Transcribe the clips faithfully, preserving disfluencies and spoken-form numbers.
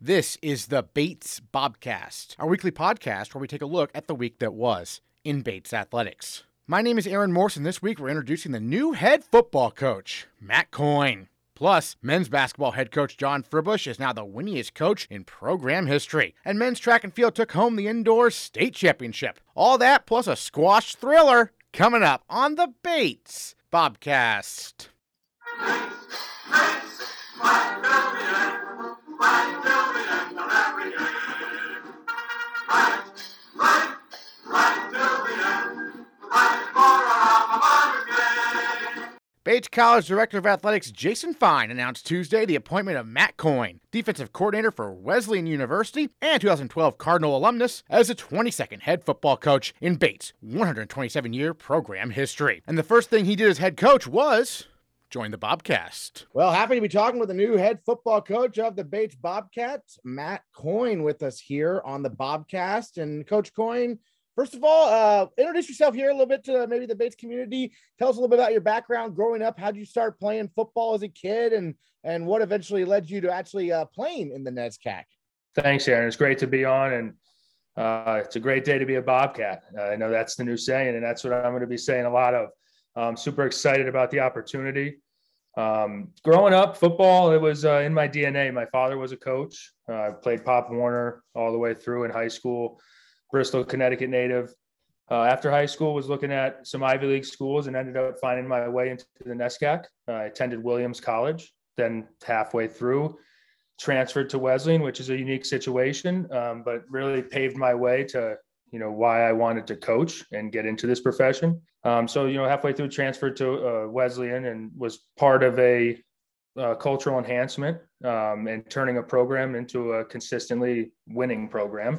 This is the Bates Bobcast, our weekly podcast where we take a look at the week that was in Bates athletics. My name is Aaron Morse, and this week we're introducing the new head football coach, Matt Coyne. Plus, men's basketball head coach John Furbush is now the winningest coach in program history, and men's track and field took home the indoor state championship. All that plus a squash thriller coming up on the Bates Bobcast. Bates College Director of Athletics Jason Fine announced Tuesday the appointment of Matt Coyne, defensive coordinator for Wesleyan University and two thousand twelve Cardinal alumnus, as the twenty-second head football coach in Bates' one hundred twenty-seven year program history. And the first thing he did as head coach was join the Bobcast. Well, happy to be talking with the new head football coach of the Bates Bobcats, Matt Coyne, with us here on the Bobcast. And Coach Coyne, first of all, uh, introduce yourself here a little bit to maybe the Bates community. Tell us a little bit about your background growing up. How did you start playing football as a kid, and and what eventually led you to actually uh, playing in the NESCAC? Thanks, Aaron. It's great to be on, and uh, it's a great day to be a Bobcat. Uh, I know that's the new saying, and that's what I'm going to be saying a lot of. I'm super excited about the opportunity. Um, growing up, football, it was uh, in my D N A. My father was a coach. Uh, I played Pop Warner all the way through in high school. Bristol, Connecticut native. Uh, after high school, was looking at some Ivy League schools and ended up finding my way into the NESCAC. Uh, I attended Williams College, then halfway through, transferred to Wesleyan, which is a unique situation, um, but really paved my way to, you know, why I wanted to coach and get into this profession. Um, so, you know, halfway through, transferred to uh, Wesleyan and was part of a uh, cultural enhancement um, and turning a program into a consistently winning program.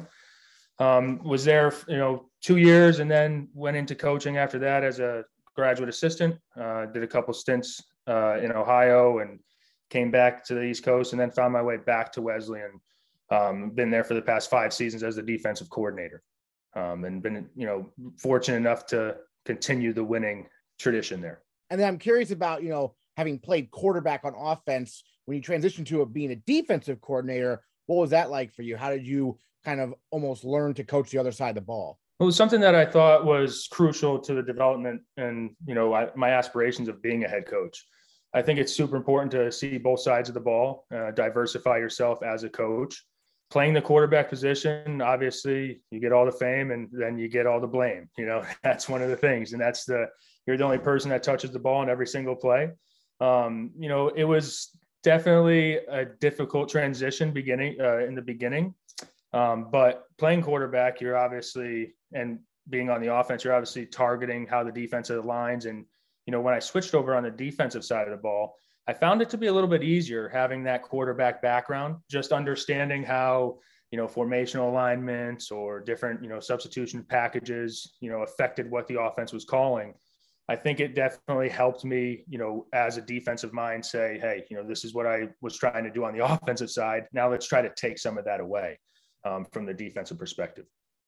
Um, was there, you know, two years and then went into coaching after that as a graduate assistant, uh, did a couple stints uh, in Ohio and came back to the East Coast and then found my way back to Wesleyan. Um, been there for the past five seasons as the defensive coordinator um, and been, you know, fortunate enough to continue the winning tradition there. And then I'm curious about, you know, having played quarterback on offense, when you transitioned to a, being a defensive coordinator, what was that like for you? How did you kind of almost learn to coach the other side of the ball? It was something that I thought was crucial to the development and, you know, I, my aspirations of being a head coach. I think it's super important to see both sides of the ball, uh, diversify yourself as a coach. Playing the quarterback position, obviously you get all the fame and then you get all the blame. You know, that's one of the things. And that's the, you're the only person that touches the ball in every single play. Um, you know, it was definitely a difficult transition beginning uh, in the beginning. Um, but playing quarterback, you're obviously, and being on the offense, you're obviously targeting how the defensive lines. And, you know, when I switched over on the defensive side of the ball, I found it to be a little bit easier having that quarterback background, just understanding how, you know, formational alignments or different, you know, substitution packages, you know, affected what the offense was calling. I think it definitely helped me, you know, as a defensive mind say, hey, you know, this is what I was trying to do on the offensive side. Now let's try to take some of that away um, from the defensive perspective.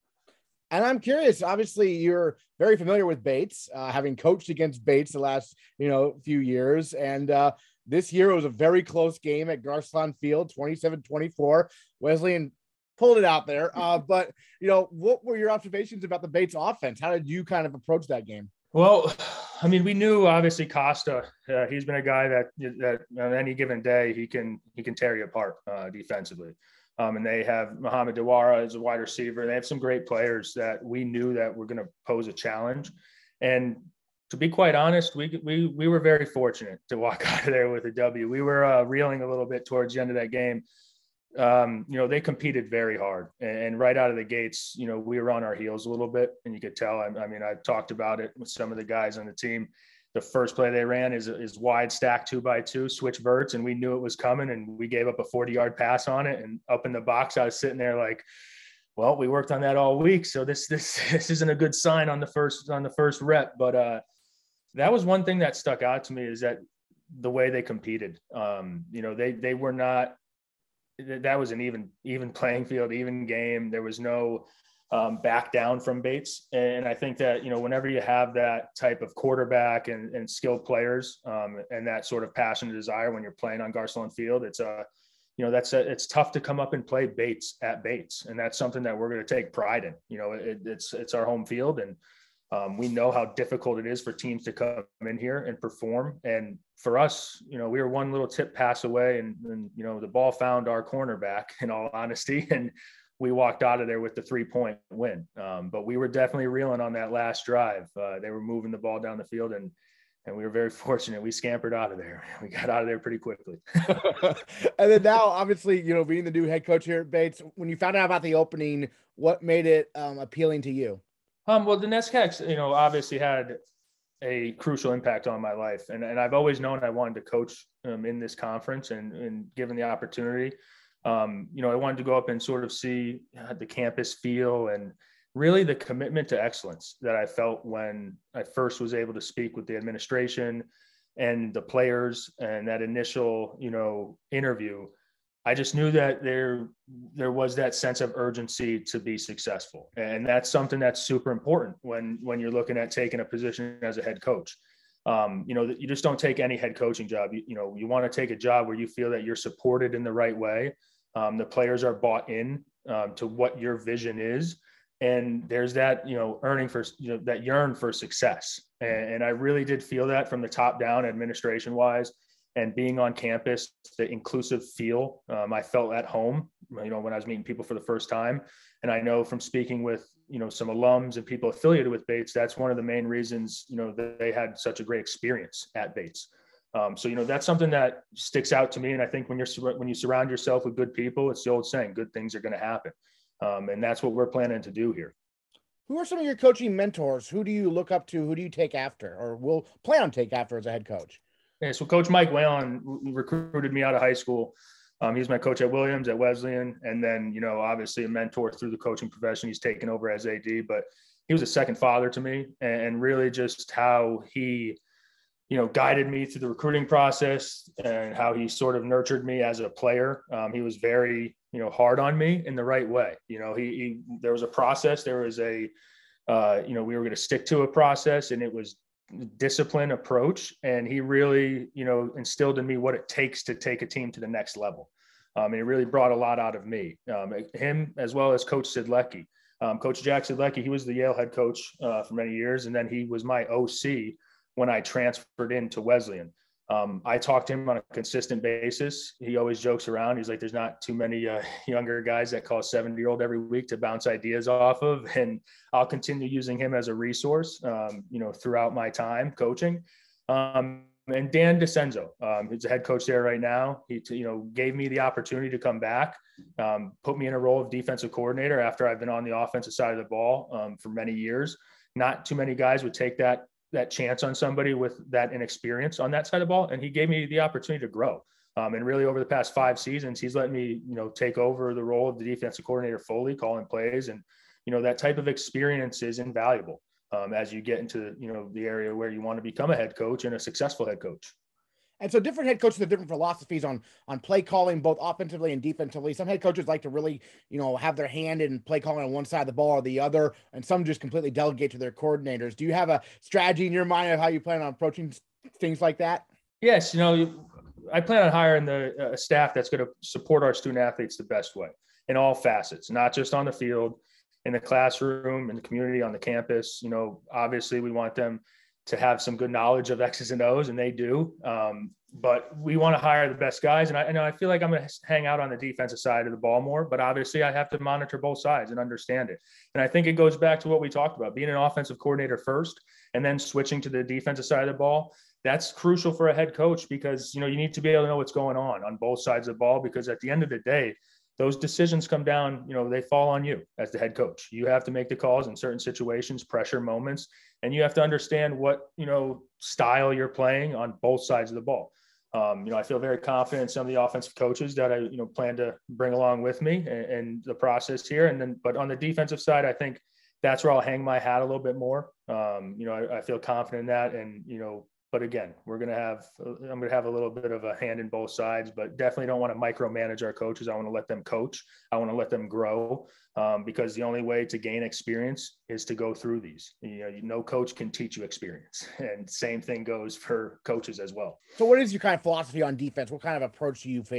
And I'm curious, obviously you're very familiar with Bates, uh, having coached against Bates the last, you know, few years. And uh, this year it was a very close game at Garcelon Field, twenty-seven twenty-four. Wesleyan pulled it out there. Uh, but, you know, what were your observations about the Bates offense? How did you kind of approach that game? Well, I mean, we knew obviously Costa, uh, he's been a guy that, that on any given day, he can, he can tear you apart uh, defensively. Um, and they have Muhammad Dawara as a wide receiver. They have some great players that we knew that were going to pose a challenge. And to be quite honest, we we we were very fortunate to walk out of there with a W. We were uh, reeling a little bit towards the end of that game. Um, you know, they competed very hard. And, and right out of the gates, you know, we were on our heels a little bit. And you could tell, I, I mean, I talked about it with some of the guys on the team. The first play they ran is is wide stack two by two, switch verts, and we knew it was coming, and we gave up a forty-yard pass on it. And up in the box, I was sitting there like, well, we worked on that all week, so this this this isn't a good sign on the first on the first rep. But uh, that was one thing that stuck out to me is that the way they competed. Um, you know, they they were not. That was an even even playing field, even game. There was no um, back down from Bates. And I think that, you know, whenever you have that type of quarterback and, and skilled players um, and that sort of passion and desire when you're playing on Garcelon Field, it's a, you know, that's a, it's tough to come up and play Bates at Bates. And that's something that we're going to take pride in. You know, it, it's, it's our home field, and um, we know how difficult it is for teams to come in here and perform. And for us, you know, we were one little tip pass away, and, and you know, the ball found our cornerback, in all honesty, and we walked out of there with the three point win. Um, but we were definitely reeling on that last drive. Uh, they were moving the ball down the field, and And we were very fortunate. We scampered out of there. We got out of there pretty quickly. And then now, obviously, you know, being the new head coach here at Bates, when you found out about the opening, what made it um, appealing to you? Um, well, the NESCACs, you know, obviously had a crucial impact on my life. And, and I've always known I wanted to coach um, in this conference, and, and given the opportunity, um, you know, I wanted to go up and sort of see uh, the campus feel, and really the commitment to excellence that I felt when I first was able to speak with the administration and the players, and that initial, you know, interview. I just knew that there, there was that sense of urgency to be successful. And that's something that's super important when, when you're looking at taking a position as a head coach. Um, you know, you just don't take any head coaching job. You, you know, you want to take a job where you feel that you're supported in the right way. Um, the players are bought in um, to what your vision is. And there's that, you know, earning for, you know, that yearn for success. And, and I really did feel that from the top down, administration wise, and being on campus, the inclusive feel. Um, I felt at home, you know, when I was meeting people for the first time. And I know from speaking with, you know, some alums and people affiliated with Bates, that's one of the main reasons, you know, that they had such a great experience at Bates. Um, so, you know, that's something that sticks out to me. And I think when you're, when you surround yourself with good people, it's the old saying, good things are going to happen. Um, and that's what we're planning to do here. Who are some of your coaching mentors? Who do you look up to? Who do you take after, or will plan on take after as a head coach? Yeah, so Coach Mike Whalen recruited me out of high school. Um, he was my coach at Williams, at Wesleyan, and then, you know, obviously a mentor through the coaching profession. He's taken over as A D, but he was a second father to me, and really just how he, you know, guided me through the recruiting process, and how he sort of nurtured me as a player. Um, he was very, you know, hard on me in the right way. You know, he, he there was a process, there was a, uh, you know, we were going to stick to a process, and it was discipline approach. And he really, you know, instilled in me what it takes to take a team to the next level. Um, and it really brought a lot out of me, um, him, as well as Coach Sidlecki. Um, Coach Jack Sidlecki, he was the Yale head coach uh, for many years. And then he was my O C when I transferred into Wesleyan. Um, I talk to him on a consistent basis. He always jokes around. He's like, there's not too many uh, younger guys that call seventy year old every week to bounce ideas off of. And I'll continue using him as a resource, um, you know, throughout my time coaching. Um, and Dan DeCenzo, um, who's the head coach there right now. He, you know, gave me the opportunity to come back, um, put me in a role of defensive coordinator after I've been on the offensive side of the ball um, for many years. Not too many guys would take that that chance on somebody with that inexperience on that side of the ball. And he gave me the opportunity to grow. Um, and really over the past five seasons, he's let me, you know, take over the role of the defensive coordinator fully, calling plays. And, you know, that type of experience is invaluable um, as you get into, you know, the area where you want to become a head coach and a successful head coach. And so different head coaches have different philosophies on, on play calling, both offensively and defensively. Some head coaches like to really, you know, have their hand in play calling on one side of the ball or the other, and some just completely delegate to their coordinators. Do you have a strategy in your mind of how you plan on approaching things like that? Yes. You know, I plan on hiring the uh, staff that's going to support our student athletes the best way in all facets, not just on the field, in the classroom, in the community, on the campus. You know, obviously we want them to have some good knowledge of X's and O's, and they do. Um, but we want to hire the best guys. And I, and I feel like I'm going to hang out on the defensive side of the ball more, but obviously I have to monitor both sides and understand it. And I think it goes back to what we talked about, being an offensive coordinator first, and then switching to the defensive side of the ball. That's crucial for a head coach, because, you know, you need to be able to know what's going on on both sides of the ball, because at the end of the day, those decisions come down, you know, they fall on you as the head coach. You have to make the calls in certain situations, pressure moments, and you have to understand what, you know, style you're playing on both sides of the ball. Um, you know, I feel very confident in some of the offensive coaches that I, you know, plan to bring along with me and, and the process here. And then, but on the defensive side, I think that's where I'll hang my hat a little bit more. Um, you know, I, I feel confident in that. And, you know, but again, we're going to have, I'm going to have a little bit of a hand in both sides, but definitely don't want to micromanage our coaches. I want to let them coach. I want to let them grow, um, because the only way to gain experience is to go through these. You know, no coach can teach you experience, and same thing goes for coaches as well. So what is your kind of philosophy on defense? What kind of approach do you favor?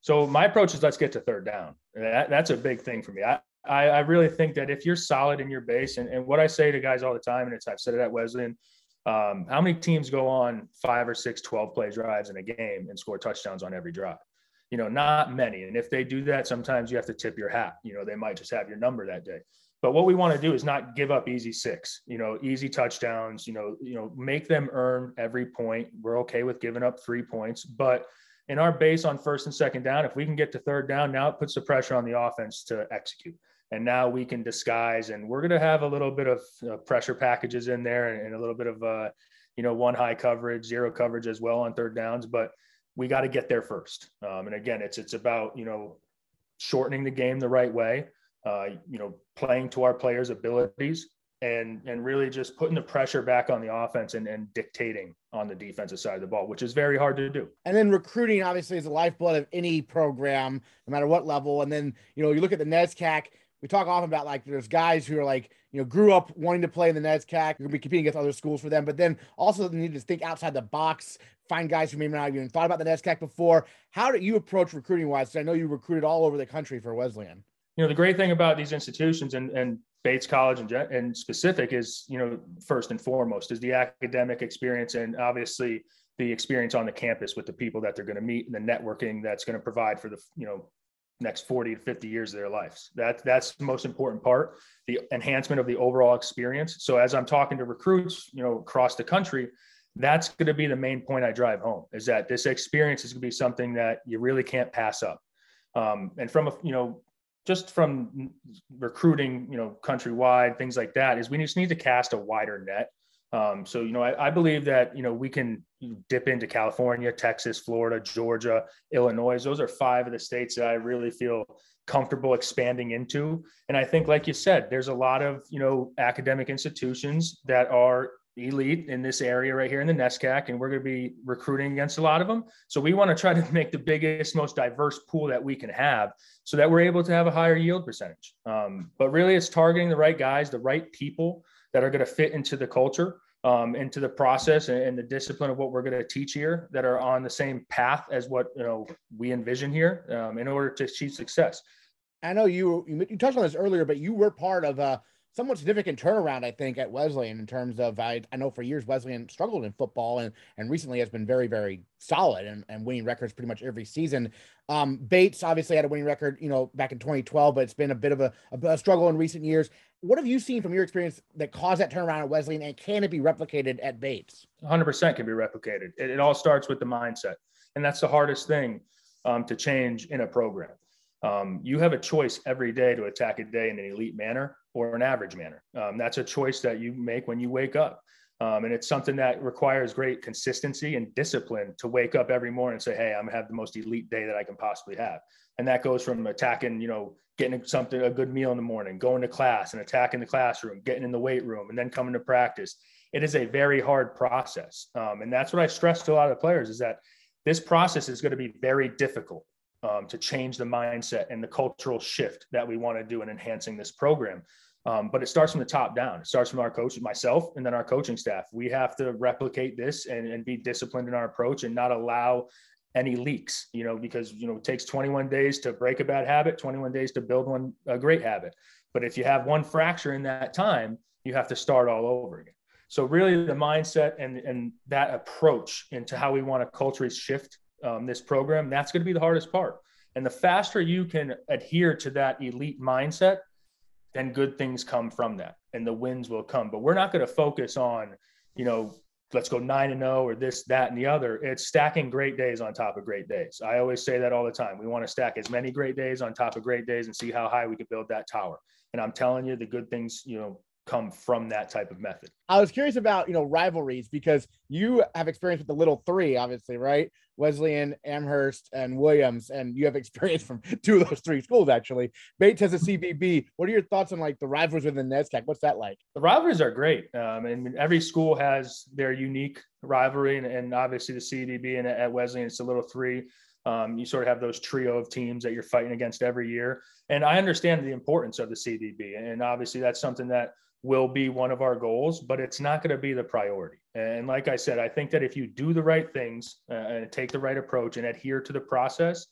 So my approach is let's get to third down. That, that's a big thing for me. I, I, I really think that if you're solid in your base, and, and what I say to guys all the time, and it's, I've said it at Wesleyan, um, how many teams go on five or six twelve play drives in a game and score touchdowns on every drive? You know, not many. And if they do that, sometimes you have to tip your hat. You know, they might just have your number that day. But what we want to do is not give up easy six, you know, easy touchdowns, you know, you know, make them earn every point. We're okay with giving up three points, but in our base on first and second down, if we can get to third down, now it puts the pressure on the offense to execute. And now we can disguise, and we're going to have a little bit of uh, pressure packages in there and, and a little bit of, uh, you know, one high coverage, zero coverage as well on third downs, but we got to get there first. Um, and again, it's, it's about, you know, shortening the game the right way, uh, you know, playing to our players' abilities, and, and really just putting the pressure back on the offense and, and dictating on the defensive side of the ball, which is very hard to do. And then recruiting obviously is the lifeblood of any program, no matter what level. And then, you know, you look at the NESCAC, we talk often about like there's guys who are like, you know, grew up wanting to play in the NESCAC. You're going to be competing against other schools for them, but then also they need to think outside the box, find guys who maybe not even thought about the NESCAC before. How do you approach recruiting wise? Because I know you recruited all over the country for Wesleyan. You know, the great thing about these institutions and, and Bates College and, and specific is, you know, first and foremost is the academic experience, and obviously the experience on the campus with the people that they're going to meet and the networking that's going to provide for the, you know, next forty to fifty years of their lives. That that's the most important part, the enhancement of the overall experience. So as I'm talking to recruits, you know, across the country, that's going to be the main point I drive home, is that this experience is going to be something that you really can't pass up. Um, and from a, you know, just from recruiting, you know, countrywide, things like that, is we just need to cast a wider net. Um, so, you know, I, I believe that, you know, we can dip into California, Texas, Florida, Georgia, Illinois. Those are five of the states that I really feel comfortable expanding into. And I think, like you said, there's a lot of, you know, academic institutions that are elite in this area right here in the NESCAC, and we're going to be recruiting against a lot of them. So we want to try to make the biggest, most diverse pool that we can have so that we're able to have a higher yield percentage. Um, but really it's targeting the right guys, the right people that are going to fit into the culture, um, into the process and, and the discipline of what we're going to teach here, that are on the same path as what, you know, we envision here, um, in order to achieve success. I know you, you, you touched on this earlier, but you were part of a somewhat significant turnaround, I think, at Wesleyan in terms of, I, I know for years Wesleyan struggled in football and, and recently has been very, very solid and, and winning records pretty much every season. Um, Bates obviously had a winning record, you know, back in twenty twelve, but it's been a bit of a, a struggle in recent years. What have you seen from your experience that caused that turnaround at Wesleyan, and can it be replicated at Bates? one hundred percent can be replicated. It, it all starts with the mindset. And that's the hardest thing um, to change in a program. Um, you have a choice every day to attack a day in an elite manner or an average manner. Um, that's a choice that you make when you wake up. Um, and it's something that requires great consistency and discipline to wake up every morning and say, hey, I'm gonna have the most elite day that I can possibly have. And that goes from attacking, you know, getting something, a good meal in the morning, going to class and attacking the classroom, getting in the weight room, and then coming to practice. It is a very hard process. Um, and that's what I stress to a lot of the players, is that this process is going to be very difficult um, to change the mindset and the cultural shift that we want to do in enhancing this program. Um, but it starts from the top down. It starts from our coach, myself, and then our coaching staff. We have to replicate this and, and be disciplined in our approach and not allow any leaks, you know, because, you know, it takes twenty-one days to break a bad habit, twenty-one days to build one, a great habit. But if you have one fracture in that time, you have to start all over again. So really the mindset and, and that approach into how we want to culturally shift um, this program, that's going to be the hardest part. And the faster you can adhere to that elite mindset, then good things come from that and the wins will come. But we're not going to focus on, you know, let's go nine and oh or this, that, and the other. It's stacking great days on top of great days. I always say that all the time. We want to stack as many great days on top of great days and see how high we can build that tower. And I'm telling you, the good things, you know, come from that type of method. I was curious about, you know, rivalries, because you have experience with the little three, obviously, right? Wesleyan, Amherst, and Williams, and you have experience from two of those three schools, actually. Bates has a C V B. What are your thoughts on like the rivalries within NESCAC? What's that like? The rivalries are great. Um, and every school has their unique rivalry, and, and obviously the C V B and at Wesleyan, it's a little three. Um, you sort of have those trio of teams that you're fighting against every year. And I understand the importance of the C V B. And obviously that's something that will be one of our goals, but it's not going to be the priority. And like I said, I think that if you do the right things uh, and take the right approach and adhere to the process,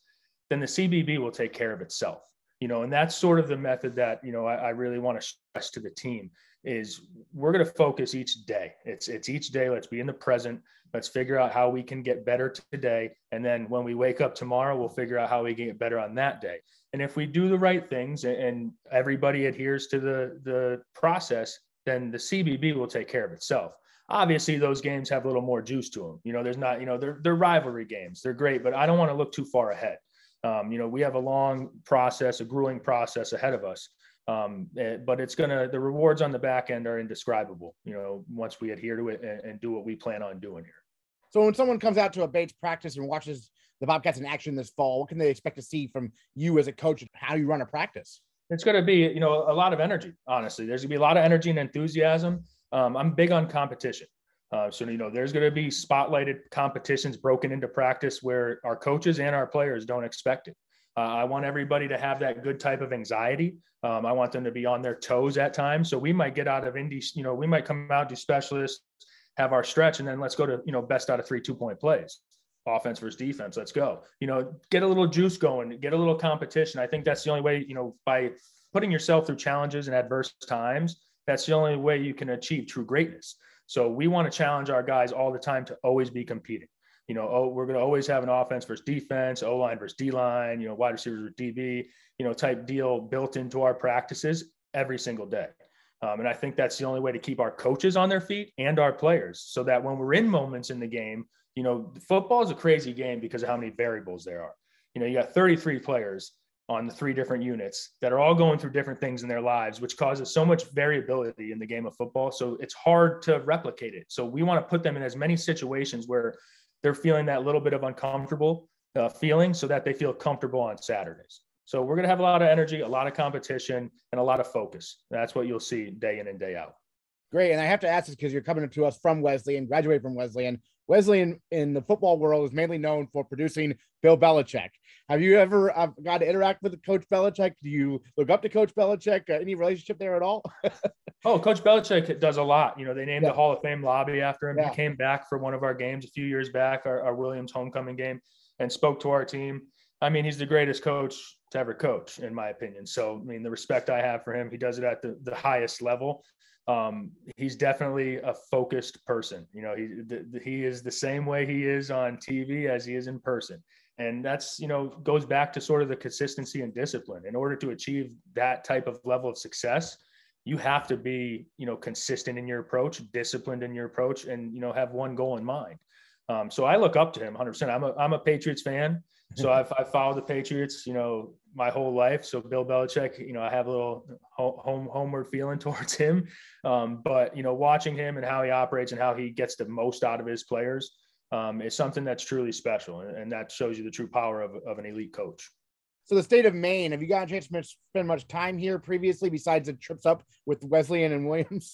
then the C B B will take care of itself. You know, and that's sort of the method that, you know, I, I really want to stress to the team is we're going to focus each day. It's, it's each day. Let's be in the present. Let's figure out how we can get better today. And then when we wake up tomorrow, we'll figure out how we can get better on that day. And if we do the right things and everybody adheres to the, the process, then the C B B will take care of itself. Obviously, those games have a little more juice to them. You know, there's not, you know, they're, they're rivalry games. They're great, but I don't want to look too far ahead. Um, you know, we have a long process, a grueling process ahead of us. Um, but it's going to, the rewards on the back end are indescribable, you know, once we adhere to it and, and do what we plan on doing here. So when someone comes out to a Bates practice and watches the Bobcats in action this fall, what can they expect to see from you as a coach and how you run a practice? It's going to be, you know, a lot of energy, honestly. There's going to be a lot of energy and enthusiasm. Um, I'm big on competition. Uh, so, you know, there's going to be spotlighted competitions broken into practice where our coaches and our players don't expect it. Uh, I want everybody to have that good type of anxiety. Um, I want them to be on their toes at times. So we might get out of Indy, you know, we might come out, do specialists, have our stretch, and then let's go to, you know, best out of three two-point plays, offense versus defense. Let's go. You know, get a little juice going, get a little competition. I think that's the only way, you know, by putting yourself through challenges and adverse times, that's the only way you can achieve true greatness. So we want to challenge our guys all the time to always be competing. You know, oh, we're going to always have an offense versus defense, O-line versus D-line, you know, wide receivers versus D B, you know, type deal built into our practices every single day. Um, and I think that's the only way to keep our coaches on their feet and our players so that when we're in moments in the game, you know, football is a crazy game because of how many variables there are. You know, you got thirty-three players on the three different units that are all going through different things in their lives, which causes so much variability in the game of football. So it's hard to replicate it. So we want to put them in as many situations where they're feeling that little bit of uncomfortable uh, feeling so that they feel comfortable on Saturdays. So we're going to have a lot of energy, a lot of competition, and a lot of focus. That's what you'll see day in and day out. Great. And I have to ask this because you're coming to us from Wesleyan, graduated from Wesleyan. Wesleyan in the football world is mainly known for producing Bill Belichick. Have you ever uh, got to interact with Coach Belichick? Do you look up to Coach Belichick? Uh, any relationship there at all? Oh, Coach Belichick does a lot. You know, they named yeah. the Hall of Fame lobby after him. Yeah. He came back for one of our games a few years back, our, our Williams homecoming game, and spoke to our team. I mean, he's the greatest coach to ever coach, in my opinion. So, I mean, the respect I have for him, he does it at the, the highest level. Um, he's definitely a focused person. You know, he the, the, he is the same way he is on T V as he is in person. And that's, you know, goes back to sort of the consistency and discipline. In order to achieve that type of level of success, you have to be, you know, consistent in your approach, disciplined in your approach, and, you know, have one goal in mind. Um, so I look up to him one hundred percent. I'm a, I'm a Patriots fan. So I've, I've followed the Patriots, you know, my whole life. So Bill Belichick, you know, I have a little home homeward feeling towards him. Um, but, you know, watching him and how he operates and how he gets the most out of his players um, is something that's truly special. And, and that shows you the true power of, of an elite coach. So the state of Maine, have you got a chance to spend much time here previously besides the trips up with Wesleyan and Williams?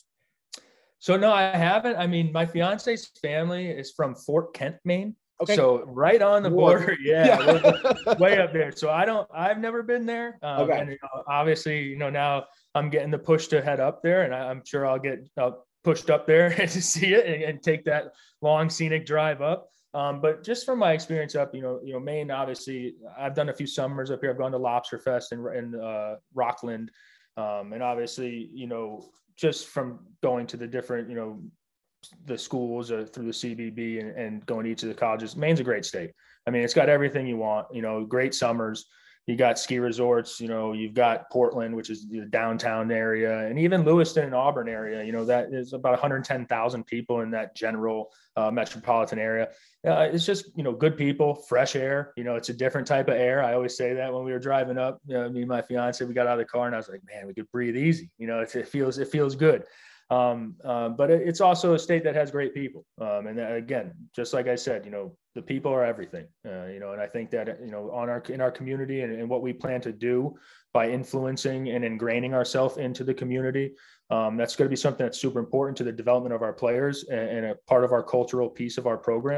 So no, I haven't. I mean, my fiance's family is from Fort Kent, Maine. Okay. So right on the border. Yeah. yeah. Way up there. So I don't, I've never been there. Um, okay. And you know, obviously, you know, now I'm getting the push to head up there, and I, I'm sure I'll get uh, pushed up there to see it and, and take that long scenic drive up. Um, but just from my experience up, you know, you know, Maine, obviously I've done a few summers up here. I've gone to Lobster Fest in, in uh, Rockland. Um, and obviously, you know, just from going to the different, you know, the schools uh, through the C B B and, and going to each of the colleges, Maine's a great state. I mean, it's got everything you want, you know, great summers. You got ski resorts, you know, you've got Portland, which is the downtown area, and even Lewiston and Auburn area, you know, that is about one hundred ten thousand people in that general uh, metropolitan area. Uh, it's just, you know, good people, fresh air, you know, it's a different type of air. I always say that when we were driving up, you know, me and my fiance, we got out of the car and I was like, man, we could breathe easy. You know, it, it feels, it feels good. Um, uh, but it, it's also a state that has great people. Um, and that, again, just like I said, you know, the people are everything, uh, you know, and I think that, you know, on our, in our community and, and what we plan to do by influencing and ingraining ourselves into the community, um, that's going to be something that's super important to the development of our players and, and a part of our cultural piece of our program.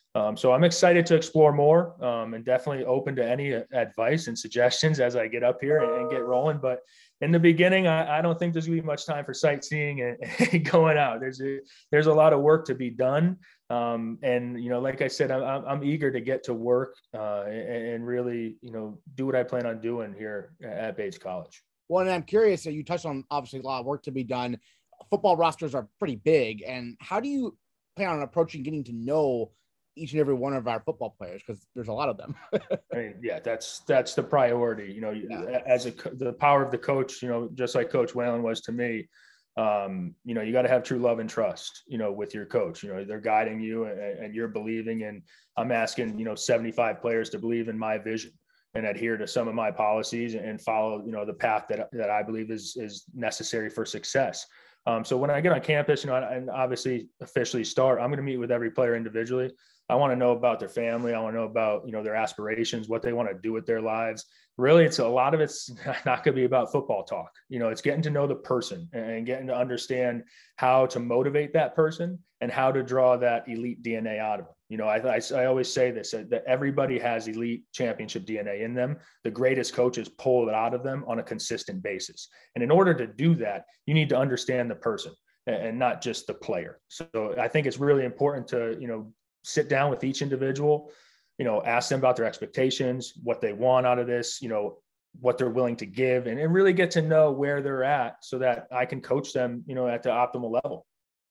Um, so I'm excited to explore more um, and definitely open to any advice and suggestions as I get up here and, and get rolling. But in the beginning, I, I don't think there's gonna be much time for sightseeing and, and going out. There's a, there's a lot of work to be done. Um, and, you know, like I said, I'm, I'm eager to get to work uh, and, and really, you know, do what I plan on doing here at Bates College. Well, and I'm curious, so you touched on obviously a lot of work to be done. Football rosters are pretty big. And how do you plan on approaching getting to know each and every one of our football players? Because there's a lot of them. I mean, yeah, that's that's the priority. You know, yeah. as a the power of the coach, you know, just like Coach Whalen was to me. Um, you know, you got to have true love and trust, you know, with your coach. You know, they're guiding you and, and you're believing. And I'm asking, you know, seventy-five players to believe in my vision and adhere to some of my policies and follow, you know, the path that that I believe is is necessary for success. Um, so when I get on campus, you know, and obviously officially start, I'm going to meet with every player individually. I want to know about their family. I want to know about, you know, their aspirations, what they want to do with their lives. Really, it's a lot of it's not going to be about football talk. You know, it's getting to know the person and getting to understand how to motivate that person and how to draw that elite D N A out of them. You know, I, I, I always say this, that everybody has elite championship D N A in them. The greatest coaches pull it out of them on a consistent basis. And in order to do that, you need to understand the person and not just the player. So I think it's really important to, you know, sit down with each individual, you know, ask them about their expectations, what they want out of this, you know, what they're willing to give, and, and really get to know where they're at so that I can coach them, you know, at the optimal level.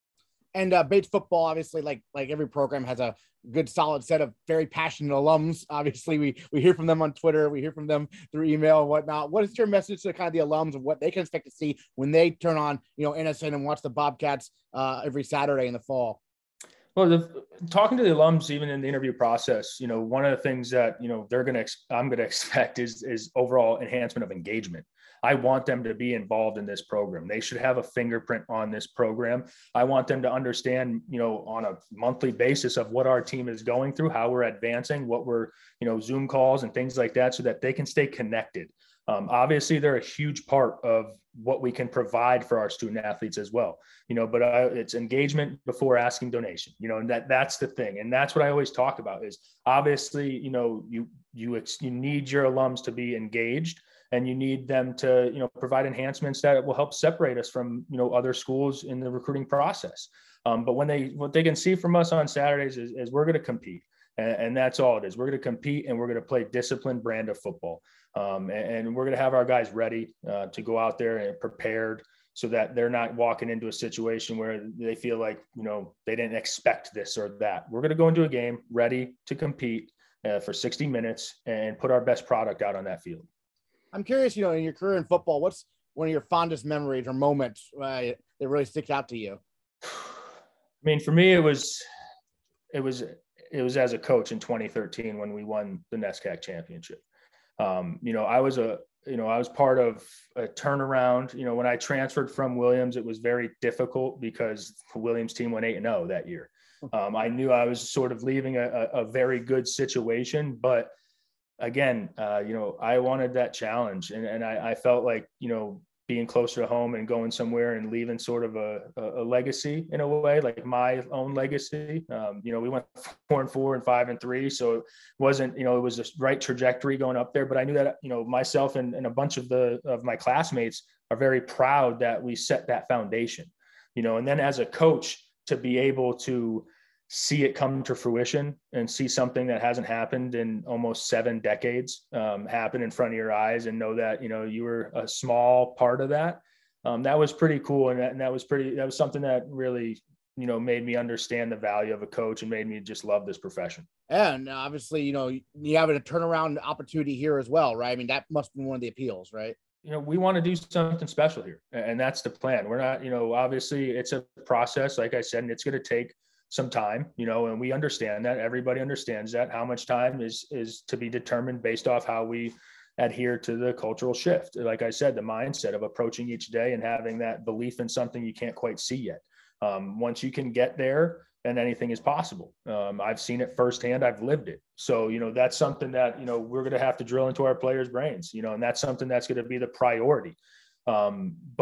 And uh, Bates football, obviously, like like every program, has a good, solid set of very passionate alums. Obviously, we we hear from them on Twitter, we hear from them through email and whatnot. What is your message to kind of the alums of what they can expect to see when they turn on, you know, N S N and watch the Bobcats uh, every Saturday in the fall? Well, the, talking to the alums, even in the interview process, you know, one of the things that, you know, they're going to, I'm going to expect is, is overall enhancement of engagement. I want them to be involved in this program. They should have a fingerprint on this program. I want them to understand, you know, on a monthly basis of what our team is going through, how we're advancing, what we're, you know, Zoom calls and things like that, so that they can stay connected. Um, obviously, they're a huge part of what we can provide for our student athletes as well, you know, but uh, it's engagement before asking donation, you know, and that that's the thing. And that's what I always talk about is obviously, you know, you, you, you need your alums to be engaged, and you need them to, you know, provide enhancements that will help separate us from, you know, other schools in the recruiting process. Um, but when they, what they can see from us on Saturdays is, is we're going to compete. And, and that's all it is. We're going to compete and we're going to play disciplined brand of football. Um, and, and we're going to have our guys ready uh, to go out there and prepared so that they're not walking into a situation where they feel like, you know, they didn't expect this or that. We're going to go into a game ready to compete uh, for sixty minutes and put our best product out on that field. I'm curious, you know, in your career in football, what's one of your fondest memories or moments uh, that really sticks out to you? I mean, for me, it was, it was, it was as a coach in twenty thirteen when we won the NESCAC championship. Um, you know, I was a, you know, I was part of a turnaround. You know, when I transferred from Williams, it was very difficult because the Williams team went eight and oh that year. Um, I knew I was sort of leaving a, a, a very good situation, but again, uh, you know, I wanted that challenge, and, and I, I felt like, you know, being closer to home and going somewhere and leaving sort of a, a legacy in a way, like my own legacy. Um, you know, we went four and four and five and three. So it wasn't, you know, it was the right trajectory going up there, but I knew that, you know, myself and, and a bunch of the, of my classmates are very proud that we set that foundation, you know, and then as a coach to be able to see it come to fruition and see something that hasn't happened in almost seven decades um, happen in front of your eyes, and know that, you know, you were a small part of that. Um, that was pretty cool. And that, and that was pretty, that was something that really, you know, made me understand the value of a coach and made me just love this profession. And obviously, you know, you have a turnaround opportunity here as well, right? I mean, that must be one of the appeals, right? You know, we want to do something special here, and that's the plan. We're not, you know, obviously it's a process, like I said, and it's going to take some time, you know, and we understand that. Everybody understands that. How much time is is to be determined based off how we adhere to the cultural shift. Like I said, the mindset of approaching each day and having that belief in something you can't quite see yet. Um, once you can get there, then anything is possible. Um, I've seen it firsthand. I've lived it. So, you know, that's something that, you know, we're going to have to drill into our players' brains, you know, and that's something that's going to be the priority. Um, but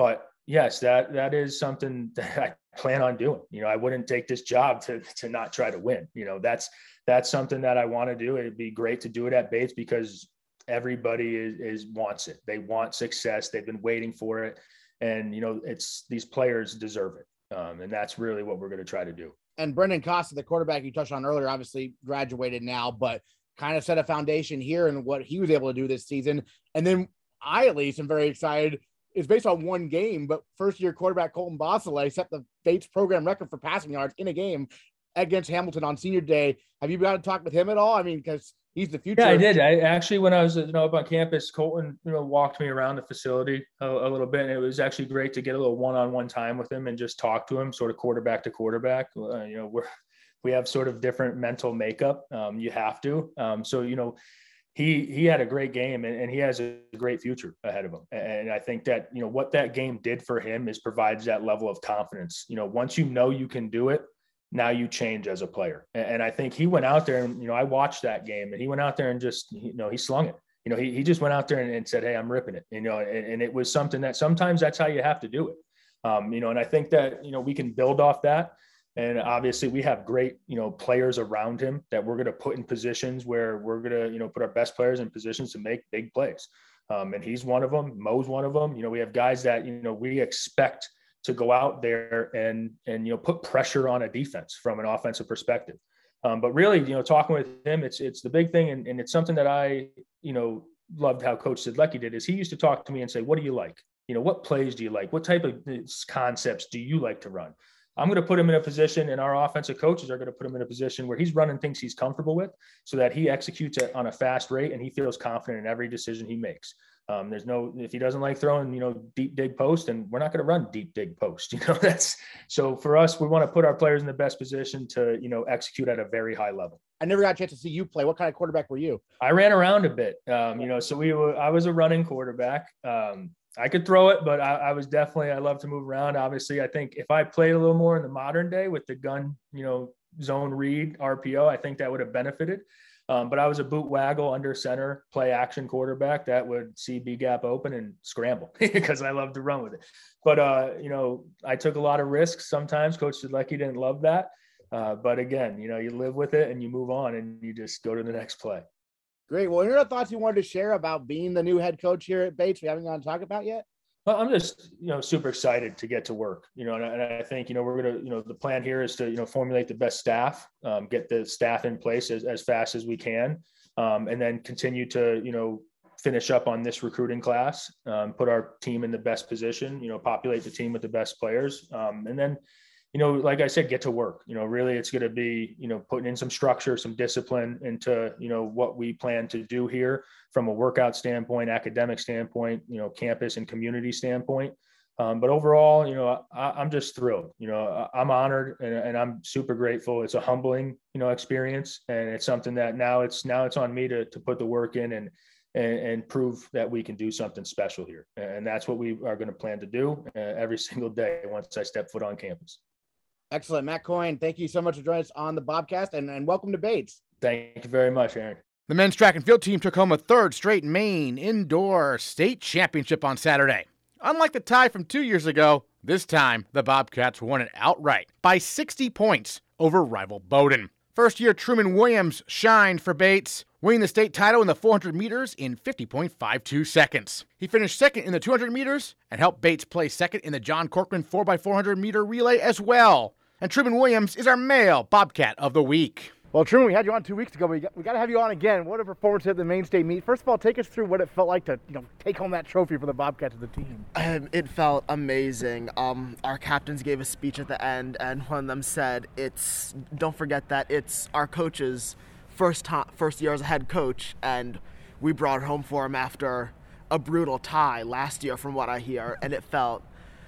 yes, that that is something that I plan on doing. You know, I wouldn't take this job to to not try to win. You know, that's that's something that I want to do. It'd be great to do it at Bates because everybody is, is wants it. They want success. They've been waiting for it, and you know, it's these players deserve it, um, and that's really what we're going to try to do. And Brendan Costa, the quarterback you touched on earlier, obviously graduated now, but kind of set a foundation here in what he was able to do this season. And then I, at least, am very excited. It's based on one game, but first-year quarterback Colton Bossele set the Bates program record for passing yards in a game against Hamilton on senior day. Have you been able to talk with him at all? I mean, because he's the future. Yeah, I did. I actually, when I was you know up on campus, Colton you know walked me around the facility a, a little bit, and it was actually great to get a little one-on-one time with him and just talk to him, sort of quarterback to quarterback. Uh, you know, we're we have sort of different mental makeup. Um, you have to. Um, so you know. He he had a great game and, and he has a great future ahead of him. And I think that, you know, what that game did for him is provides that level of confidence. You know, once you know you can do it, now you change as a player. And, and I think he went out there and, you know, I watched that game and he went out there and just, you know, he slung it. You know, he, he just went out there and, and said, hey, I'm ripping it, you know, and, and it was something that sometimes that's how you have to do it. Um, you know, and I think that, you know, we can build off that. And obviously we have great, you know, players around him that we're going to put in positions where we're going to, you know, put our best players in positions to make big plays. Um, and he's one of them. Mo's one of them. You know, we have guys that, you know, we expect to go out there and, and, you know, put pressure on a defense from an offensive perspective. Um, but really, you know, talking with him, it's, it's the big thing. And, and it's something that I, you know, loved how Coach Sidlecki did is he used to talk to me and say, what do you like? You know, what plays do you like? What type of concepts do you like to run? I'm going to put him in a position, and our offensive coaches are going to put him in a position where he's running things he's comfortable with so that he executes it on a fast rate and he feels confident in every decision he makes. Um, there's no, if he doesn't like throwing, you know, deep dig post, and we're not going to run deep dig post, you know, that's, so for us, we want to put our players in the best position to, you know, execute at a very high level. I never got a chance to see you play. What kind of quarterback were you? I ran around a bit, um, you know, so we were, I was a running quarterback. Um, I could throw it, but I, I was definitely, I love to move around. Obviously, I think if I played a little more in the modern day with the gun, you know, zone read, R P O, I think that would have benefited. Um, but I was a boot waggle under center play action quarterback that would see B gap open and scramble because I love to run with it. But, uh, you know, I took a lot of risks. Sometimes Coach Sidlecki didn't love that. Uh, but again, you know, you live with it and you move on and you just go to the next play. Great. Well, any other thoughts you wanted to share about being the new head coach here at Bates we haven't gone to talk about yet? Well, I'm just, you know, super excited to get to work, you know, and I, and I think, you know, we're going to, you know, the plan here is to, you know, formulate the best staff, um, get the staff in place as, as fast as we can, um, and then continue to, you know, finish up on this recruiting class, um, put our team in the best position, you know, populate the team with the best players. Um, and then, you know, like I said, get to work. You know, really it's going to be, you know, putting in some structure, some discipline into, you know, what we plan to do here from a workout standpoint, academic standpoint, you know, campus and community standpoint. Um, but overall, you know, I, I'm just thrilled. You know, I'm honored and, and I'm super grateful. It's a humbling, you know, experience, and it's something that now it's now it's on me to to put the work in and and, and prove that we can do something special here. And that's what we are going to plan to do uh, every single day once I step foot on campus. Excellent. Matt Coyne, thank you so much for joining us on the Bobcast, and, and welcome to Bates. Thank you very much, Aaron. The men's track and field team took home a third straight Maine indoor state championship on Saturday. Unlike the tie from two years ago, this time the Bobcats won it outright by sixty points over rival Bowdoin. First-year Truman Williams shined for Bates, winning the state title in the four hundred meters in fifty point five two seconds. He finished second in the two hundred meters and helped Bates play second in the John Corcoran four by four hundred meter relay as well. And Truman Williams is our male Bobcat of the week. Well, Truman, we had you on two weeks ago. We got, we got to have you on again. What a performance at the Maine State meet. First of all, take us through what it felt like to, you know, take home that trophy for the Bobcats of the team. Um, it felt amazing. Um, our captains gave a speech at the end, and one of them said, "It's don't forget that it's our coach's first time, first year as a head coach, and we brought it home for him after a brutal tie last year, from what I hear." And it felt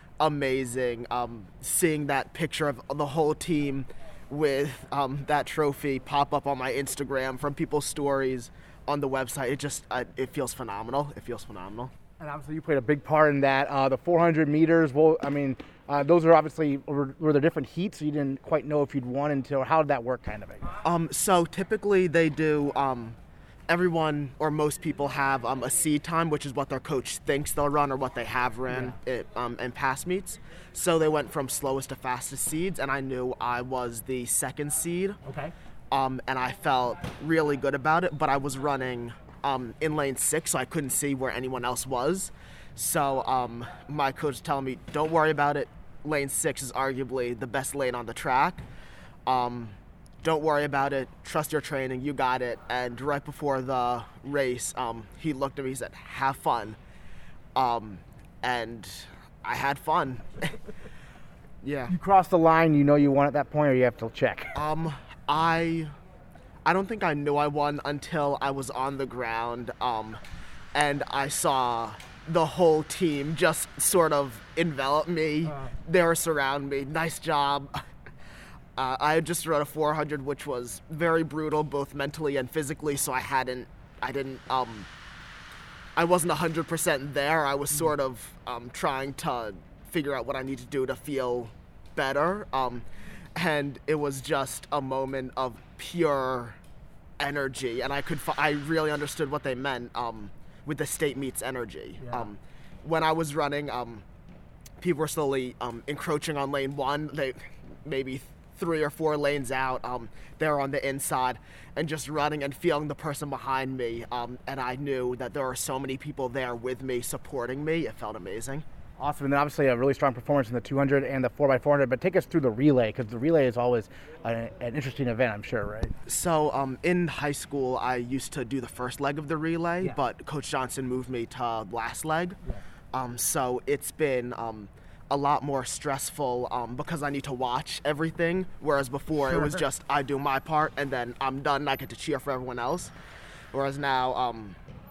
amazing um, seeing that picture of the whole team with um, that trophy pop up on my Instagram from people's stories on the website. It just, uh, it feels phenomenal. It feels phenomenal. And obviously you played a big part in that. Uh, the four hundred meters, well, I mean, uh, those are obviously, were, were there different heats, so you didn't quite know if you'd won until, how did that work kind of? Um, so typically they do, um, everyone or most people have um, a seed time, which is what their coach thinks they'll run or what they have ran yeah. it, um, in past meets. So they went from slowest to fastest seeds, and I knew I was the second seed. Okay. Um, and I felt really good about it, but I was running um, in lane six, so I couldn't see where anyone else was. So um, my coach was telling me, don't worry about it. Lane six is arguably the best lane on the track. Um, don't worry about it. Trust your training. You got it. And right before the race, um, he looked at me, he said, have fun. Um, and I had fun. Yeah. You crossed the line, you know you won at that point, or you have to check? Um, I, I don't think I knew I won until I was on the ground, um, and I saw the whole team just sort of envelop me. Uh. They were surround me. Nice job. Uh, I had just run a four hundred, which was very brutal, both mentally and physically. So I hadn't, I didn't, um, I wasn't a hundred percent there. I was sort of um, trying to figure out what I need to do to feel better. Um, and it was just a moment of pure energy, and I could, I really understood what they meant um, with the state meets energy. Yeah. Um, when I was running, um, people were slowly um, encroaching on lane one. They maybe three or four lanes out. Um, they were on the inside and just running and feeling the person behind me. Um, and I knew that there were so many people there with me, supporting me. It felt amazing. Awesome. And then obviously a really strong performance in the two hundred and the four by four hundred, but take us through the relay, because the relay is always a, an interesting event, I'm sure, right? So um, in high school, I used to do the first leg of the relay, yeah. but Coach Johnson moved me to last leg. Yeah. Um, so it's been um, a lot more stressful um, because I need to watch everything, whereas before sure. it was just I do my part and then I'm done and I get to cheer for everyone else. Whereas now, um,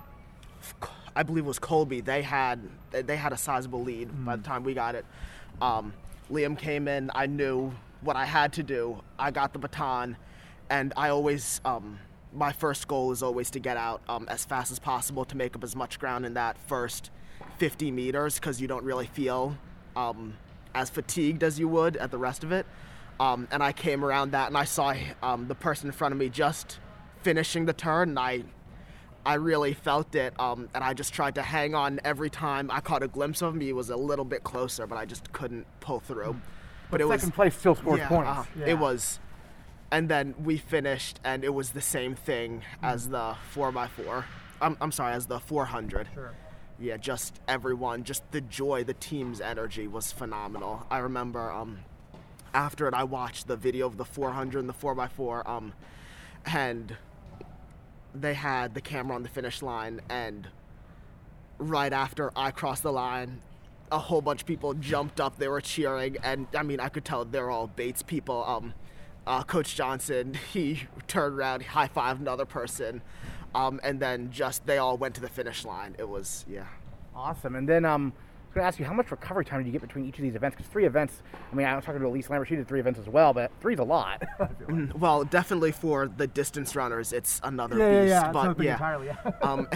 I believe it was Colby, they had they had a sizable lead mm. by the time we got it. Um, Liam came in, I knew what I had to do. I got the baton, and I always, um, my first goal is always to get out um, as fast as possible to make up as much ground in that first fifty meters, because you don't really feel um, as fatigued as you would at the rest of it. Um, and I came around that, and I saw um, the person in front of me just finishing the turn, and I I really felt it, um, and I just tried to hang on every time I caught a glimpse of him. He was a little bit closer, but I just couldn't pull through. But, but it was second place still scores yeah, points. Uh, yeah. It was, and then we finished, and it was the same thing as the four by four. I'm I'm sorry, as the four hundred. Sure. Yeah, just everyone, just the joy, the team's energy was phenomenal. I remember um, after it, I watched the video of the four hundred and the four by four, um, and they had the camera on the finish line, and right after I crossed the line, a whole bunch of people jumped up, they were cheering, and I mean, I could tell they're all Bates people. Um, uh, Coach Johnson, he turned around, high-fived another person, um, and then just they all went to the finish line. It was, yeah. Awesome. And then um, I was going to ask you, how much recovery time did you get between each of these events? Because three events, I mean, I was talking to Elise Lambert, she did three events as well, but three's a lot. Well, definitely for the distance runners, it's another yeah, beast. Yeah, yeah, but yeah, entirely, yeah. um,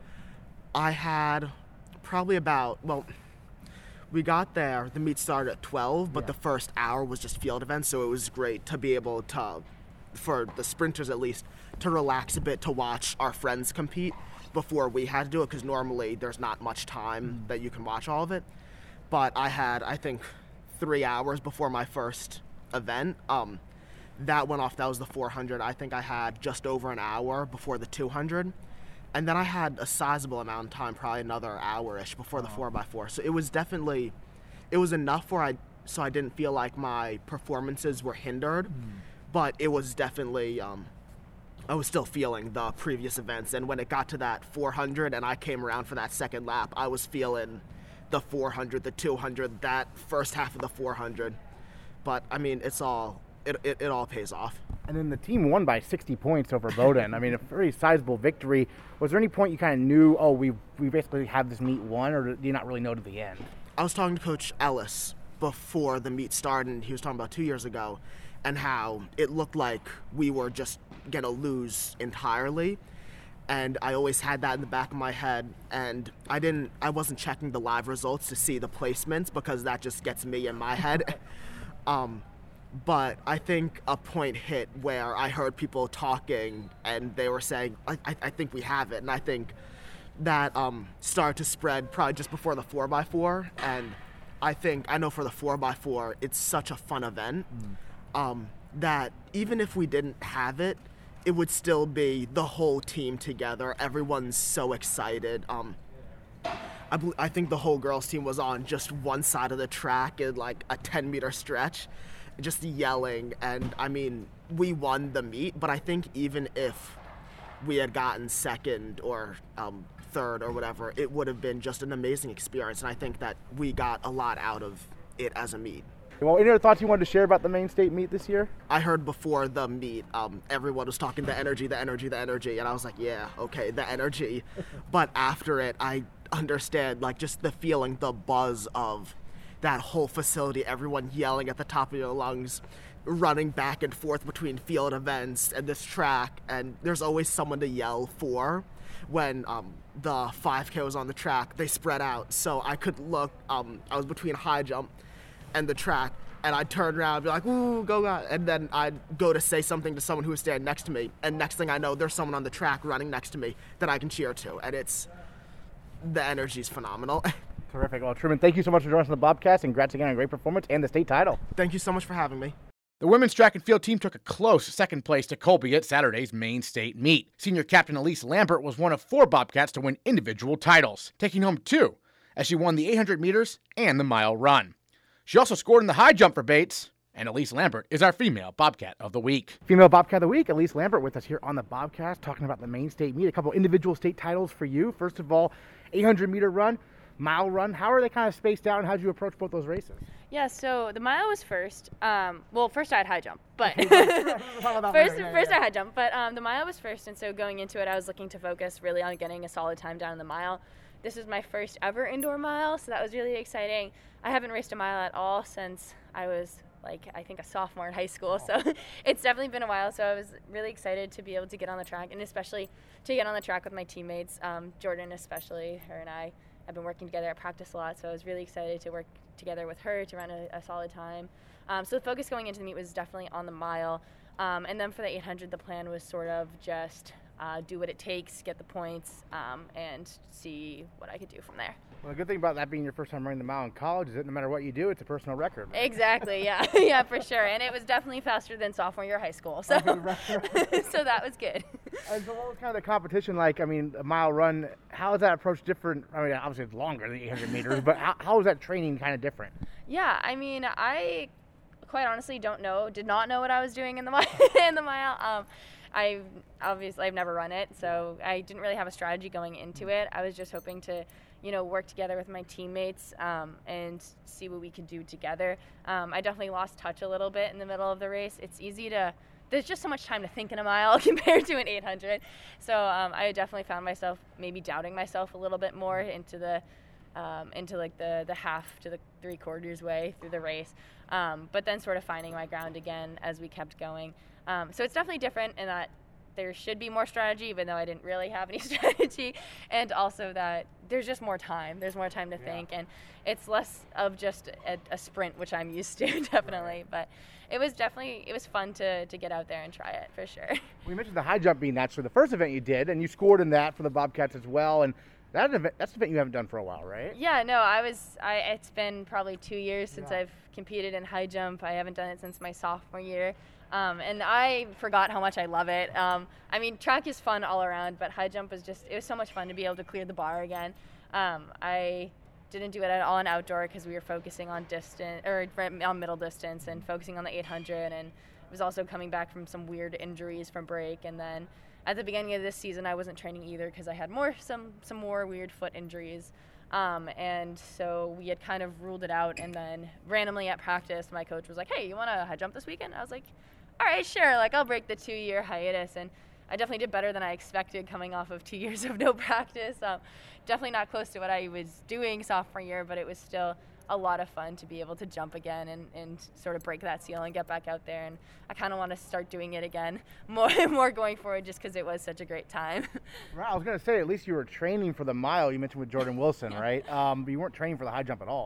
I had probably about, well, we got there, the meet started at twelve, but yeah. the first hour was just field events, so it was great to be able to, for the sprinters at least, to relax a bit, to watch our friends compete before we had to do it, because normally there's not much time mm. that you can watch all of it. But I had, I think, three hours before my first event. Um, that went off, that was the four hundred. I think I had just over an hour before the two hundred. And then I had a sizable amount of time, probably another hour-ish before the four by four. So it was definitely, it was enough for I, so I didn't feel like my performances were hindered, mm. but it was definitely, um, I was still feeling the previous events. And when it got to that four hundred and I came around for that second lap, I was feeling the four hundred, the two hundred, that first half of the four hundred. But I mean, it's all, it, it, it all pays off. And then the team won by sixty points over Bowdoin. I mean, a very sizable victory. Was there any point you kind of knew, oh, we we basically have this meet won, or do you not really know to the end? I was talking to Coach Ellis before the meet started, and he was talking about two years ago, and how it looked like we were just going to lose entirely. And I always had that in the back of my head, and I didn't, I wasn't checking the live results to see the placements, because that just gets me in my head. um, but I think a point hit where I heard people talking and they were saying, I, I, I think we have it. And I think that um, started to spread probably just before the four by four. And I think, I know for the four by four, it's such a fun event mm. um, that even if we didn't have it, it would still be the whole team together. Everyone's so excited. Um, I, bel- I think the whole girls team was on just one side of the track in like a ten meter stretch, just yelling. And I mean, we won the meet, but I think even if we had gotten second or um, third or whatever, it would have been just an amazing experience. And I think that we got a lot out of it as a meet. Well, any other thoughts you wanted to share about the Maine State meet this year? I heard before the meet, um, everyone was talking the energy, the energy, the energy, and I was like, yeah, okay, the energy. But after it, I understand, like, just the feeling, the buzz of that whole facility, everyone yelling at the top of your lungs, running back and forth between field events and this track, and there's always someone to yell for. When um, the five K was on the track, they spread out, so I could look, um, I was between high jump and the track, and I'd turn around and be like, ooh, go, go, and then I'd go to say something to someone who was standing next to me, and next thing I know, there's someone on the track running next to me that I can cheer to, and it's, the energy's phenomenal. Terrific. Well, Truman, thank you so much for joining us on the Bobcast, and congrats again on a great performance and the state title. Thank you so much for having me. The women's track and field team took a close second place to Colby at Saturday's Maine State meet. Senior captain Elise Lambert was one of four Bobcats to win individual titles, taking home two, as she won the eight hundred meters and the mile run. She also scored in the high jump for Bates, and Elise Lambert is our female Bobcat of the week. Female Bobcat of the week, Elise Lambert with us here on the Bobcast, talking about the Maine State meet. A couple individual state titles for you. First of all, eight hundred meter run, mile run. How are they kind of spaced out, and how did you approach both those races? Yeah, so the mile was first. Um, well, first I had high jump, but first, first I had jump, but um, the mile was first, and so going into it, I was looking to focus really on getting a solid time down in the mile. This is my first ever indoor mile, so that was really exciting. I haven't raced a mile at all since I was, like, I think a sophomore in high school, so it's definitely been a while, so I was really excited to be able to get on the track, and especially to get on the track with my teammates, um, Jordan especially, her and I have been working together at practice a lot, so I was really excited to work together with her to run a, a solid time. Um, so the focus going into the meet was definitely on the mile, um, and then for the eight hundred, the plan was sort of just uh, do what it takes, get the points, um, and see what I could do from there. Well, the good thing about that being your first time running the mile in college is that no matter what you do, it's a personal record. Right? Exactly, yeah, yeah, for sure. And it was definitely faster than sophomore year of high school, so so that was good. And so what was kind of the competition like? I mean, a mile run, how is that approach different? I mean, obviously it's longer than eight hundred meters, but how, how is that training kind of different? Yeah, I mean, I quite honestly don't know, did not know what I was doing in the mile. in the mile. Um, I obviously I've never run it, so I didn't really have a strategy going into it. I was just hoping to, you know, work together with my teammates um, and see what we could do together. Um, I definitely lost touch a little bit in the middle of the race. It's easy to, there's just so much time to think in a mile compared to an eight hundred. So um, I definitely found myself maybe doubting myself a little bit more into the, um, into like the, the half to the three quarters way through the race. Um, but then sort of finding my ground again as we kept going. Um, so it's definitely different in that there should be more strategy, even though I didn't really have any strategy, and also that there's just more time. There's more time to yeah. think, and it's less of just a, a sprint, which I'm used to, definitely. But it was definitely, it was fun to, to get out there and try it, for sure. We mentioned the high jump being actually the first event you did, and you scored in that for the Bobcats as well, and that event, that's an event you haven't done for a while, right? Yeah, no, I was, I, it's been probably two years since yeah. I've competed in high jump. I haven't done it since my sophomore year. Um, and I forgot how much I love it. Um, I mean, track is fun all around, but high jump was just, it was so much fun to be able to clear the bar again. Um, I didn't do it at all in outdoor because we were focusing on distance, or on middle distance and focusing on the eight hundred, and was also coming back from some weird injuries from break. And then at the beginning of this season, I wasn't training either because I had more, some, some more weird foot injuries. Um, and so we had kind of ruled it out, and then randomly at practice, my coach was like, hey, you want to high jump this weekend? I was like, all right, sure, like I'll break the two-year hiatus, and I definitely did better than I expected coming off of two years of no practice. Um, definitely not close to what I was doing sophomore year, but it was still a lot of fun to be able to jump again and, and sort of break that seal and get back out there. And I kind of want to start doing it again more and more going forward just because it was such a great time. Right, I was going to say, at least you were training for the mile you mentioned with Jordan Wilson, right? Um, but you weren't training for the high jump at all, it sounds like.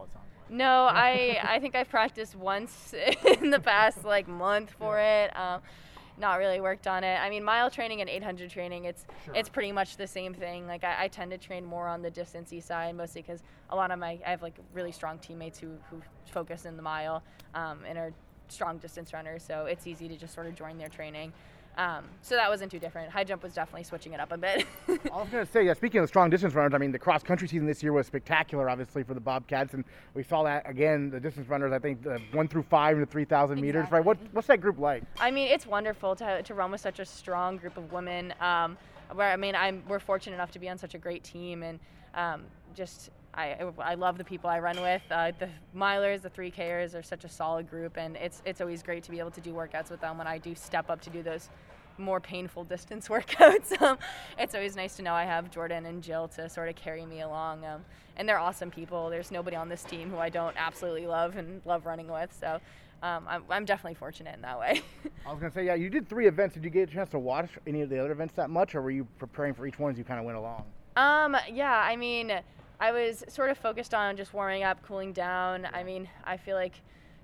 No, I I think I've practiced once in the past like month for it. Um, not really worked on it. I mean, mile training and eight hundred training, it's sure. it's pretty much the same thing. Like I, I tend to train more on the distancey side, mostly because a lot of my I have like really strong teammates who who focus in the mile um, and are strong distance runners, so it's easy to just sort of join their training. Um, so that wasn't too different. High jump was definitely switching it up a bit. I was going to say, yeah, speaking of strong distance runners, I mean, the cross-country season this year was spectacular, obviously, for the Bobcats, and we saw that, again, the distance runners, I think, the one through five and the three thousand exactly. meters, right? What, what's that group like? I mean, it's wonderful to to run with such a strong group of women, um, where, I mean, I'm we're fortunate enough to be on such a great team, and um, just... I, I love the people I run with. Uh, the milers, the three Kers are such a solid group, and it's it's always great to be able to do workouts with them when I do step up to do those more painful distance workouts. Um, it's always nice to know I have Jordan and Jill to sort of carry me along, um, and they're awesome people. There's nobody on this team who I don't absolutely love and love running with, so um, I'm, I'm definitely fortunate in that way. I was going to say, yeah, you did three events. Did you get a chance to watch any of the other events that much, or were you preparing for each one as you kind of went along? Um, yeah, I mean... I was sort of focused on just warming up, cooling down. I mean, I feel like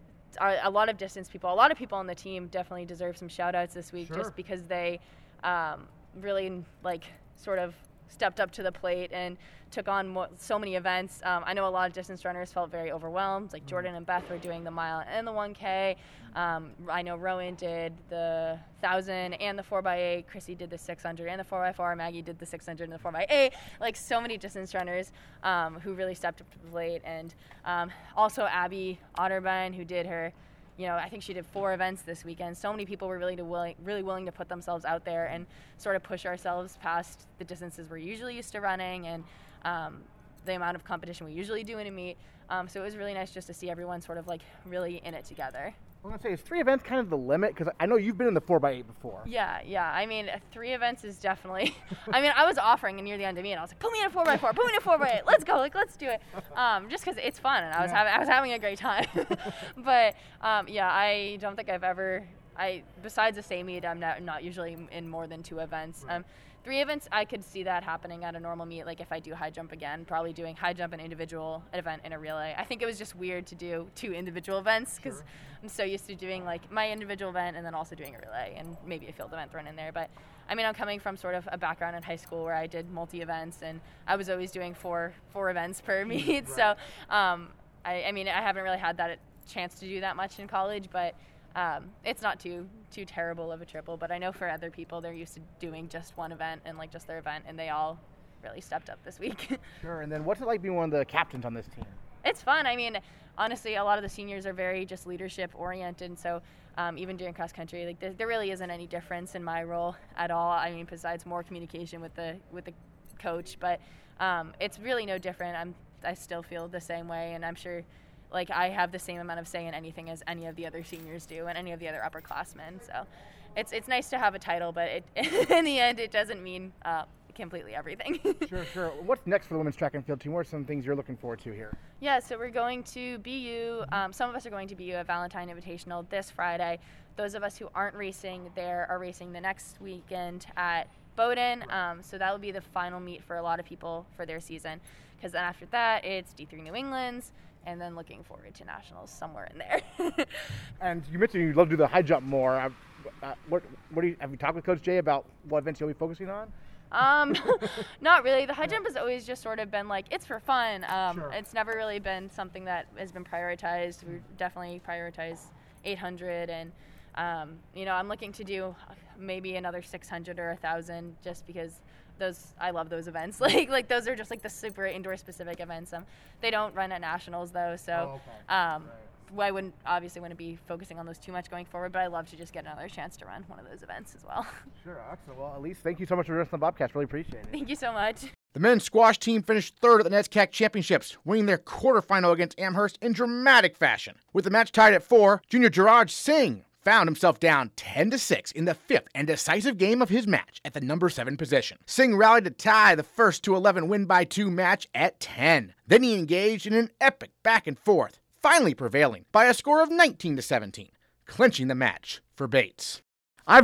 a lot of distance people, a lot of people on the team definitely deserve some shout outs this week sure. just because they um, really like sort of stepped up to the plate and took on mo- so many events. Um, I know a lot of distance runners felt very overwhelmed. Like Jordan and Beth were doing the mile and the one K. Um, I know Rowan did the one thousand and the four by eight. Chrissy did the six hundred and the four by four. Maggie did the six hundred and the four by eight. Like so many distance runners um, who really stepped up to the plate. And um, also Abby Otterbein, who did her, you know, I think she did four events this weekend. So many people were really to willing, really willing to put themselves out there and sort of push ourselves past the distances we're usually used to running and um, the amount of competition we usually do in a meet. Um, so it was really nice just to see everyone sort of like really in it together. I'm going to say, is three events kind of the limit? Because I know you've been in the four by eight before. Yeah, yeah. I mean, three events is definitely... I mean, I was offering near the end of me, and I was like, put me in a four by four, put me in a four by eight. Let's go. Like, let's do it. Um, just because it's fun, and I was, yeah. having, I was having a great time. But, um, yeah, I don't think I've ever... I Besides the same meet, I'm not, not usually in more than two events. Um, three events, I could see that happening at a normal meet. Like if I do high jump again, probably doing high jump, an individual event, and a relay. I think it was just weird to do two individual events because sure. I'm so used to doing like my individual event and then also doing a relay and maybe a field event thrown in there. But I mean, I'm coming from sort of a background in high school where I did multi events and I was always doing four four events per meet. Right. So um, I, I mean, I haven't really had that chance to do that much in college, but. Um, it's not too too terrible of a triple, but I know for other people they're used to doing just one event and like just their event, and they all really stepped up this week. Sure. And then what's it like being one of the captains on this team? It's fun. I mean, honestly, a lot of the seniors are very just leadership oriented, so um, even during cross country, like there, there really isn't any difference in my role at all. I mean, besides more communication with the with the coach, but um, it's really no different. I'm I still feel the same way, and I'm sure. Like, I have the same amount of say in anything as any of the other seniors do and any of the other upperclassmen. So it's it's nice to have a title, but it, in the end, it doesn't mean uh, completely everything. Sure, sure. What's next for the women's track and field team? What are some things you're looking forward to here? Yeah, so we're going to B U. Um, some of us are going to B U at Valentine Invitational this Friday. Those of us who aren't racing there are racing the next weekend at Bowdoin. Um, so that will be the final meet for a lot of people for their season. Because then after that, it's D three New England's. And then looking forward to nationals somewhere in there. And you mentioned you'd love to do the high jump more. Uh, uh, what, what do you, have you talked with Coach Jay about what events you'll be focusing on? Um, not really. The high jump has always just sort of been like, it's for fun. Um, sure. It's never really been something that has been prioritized. We definitely prioritize eight hundred. And, um, you know, I'm looking to do maybe another six hundred or one thousand just because those I love those events. Like like those are just like the super indoor specific events. Um, they don't run at nationals though, so oh, okay. um, right. I wouldn't obviously wouldn't be focusing on those too much going forward. But I love to just get another chance to run one of those events as well. Sure, excellent. Well, Elise, thank you so much for joining us on the Bobcast. Really appreciate it. Thank you so much. The men's squash team finished third at the NESCAC Championships, winning their quarterfinal against Amherst in dramatic fashion. With the match tied at four, junior Jiraj Singh found himself down ten to six in the fifth and decisive game of his match at the number seven position. Singh rallied to tie the first to eleven win by two match at ten. Then he engaged in an epic back and forth, finally prevailing by a score of nineteen to seventeen, clinching the match for Bates. I've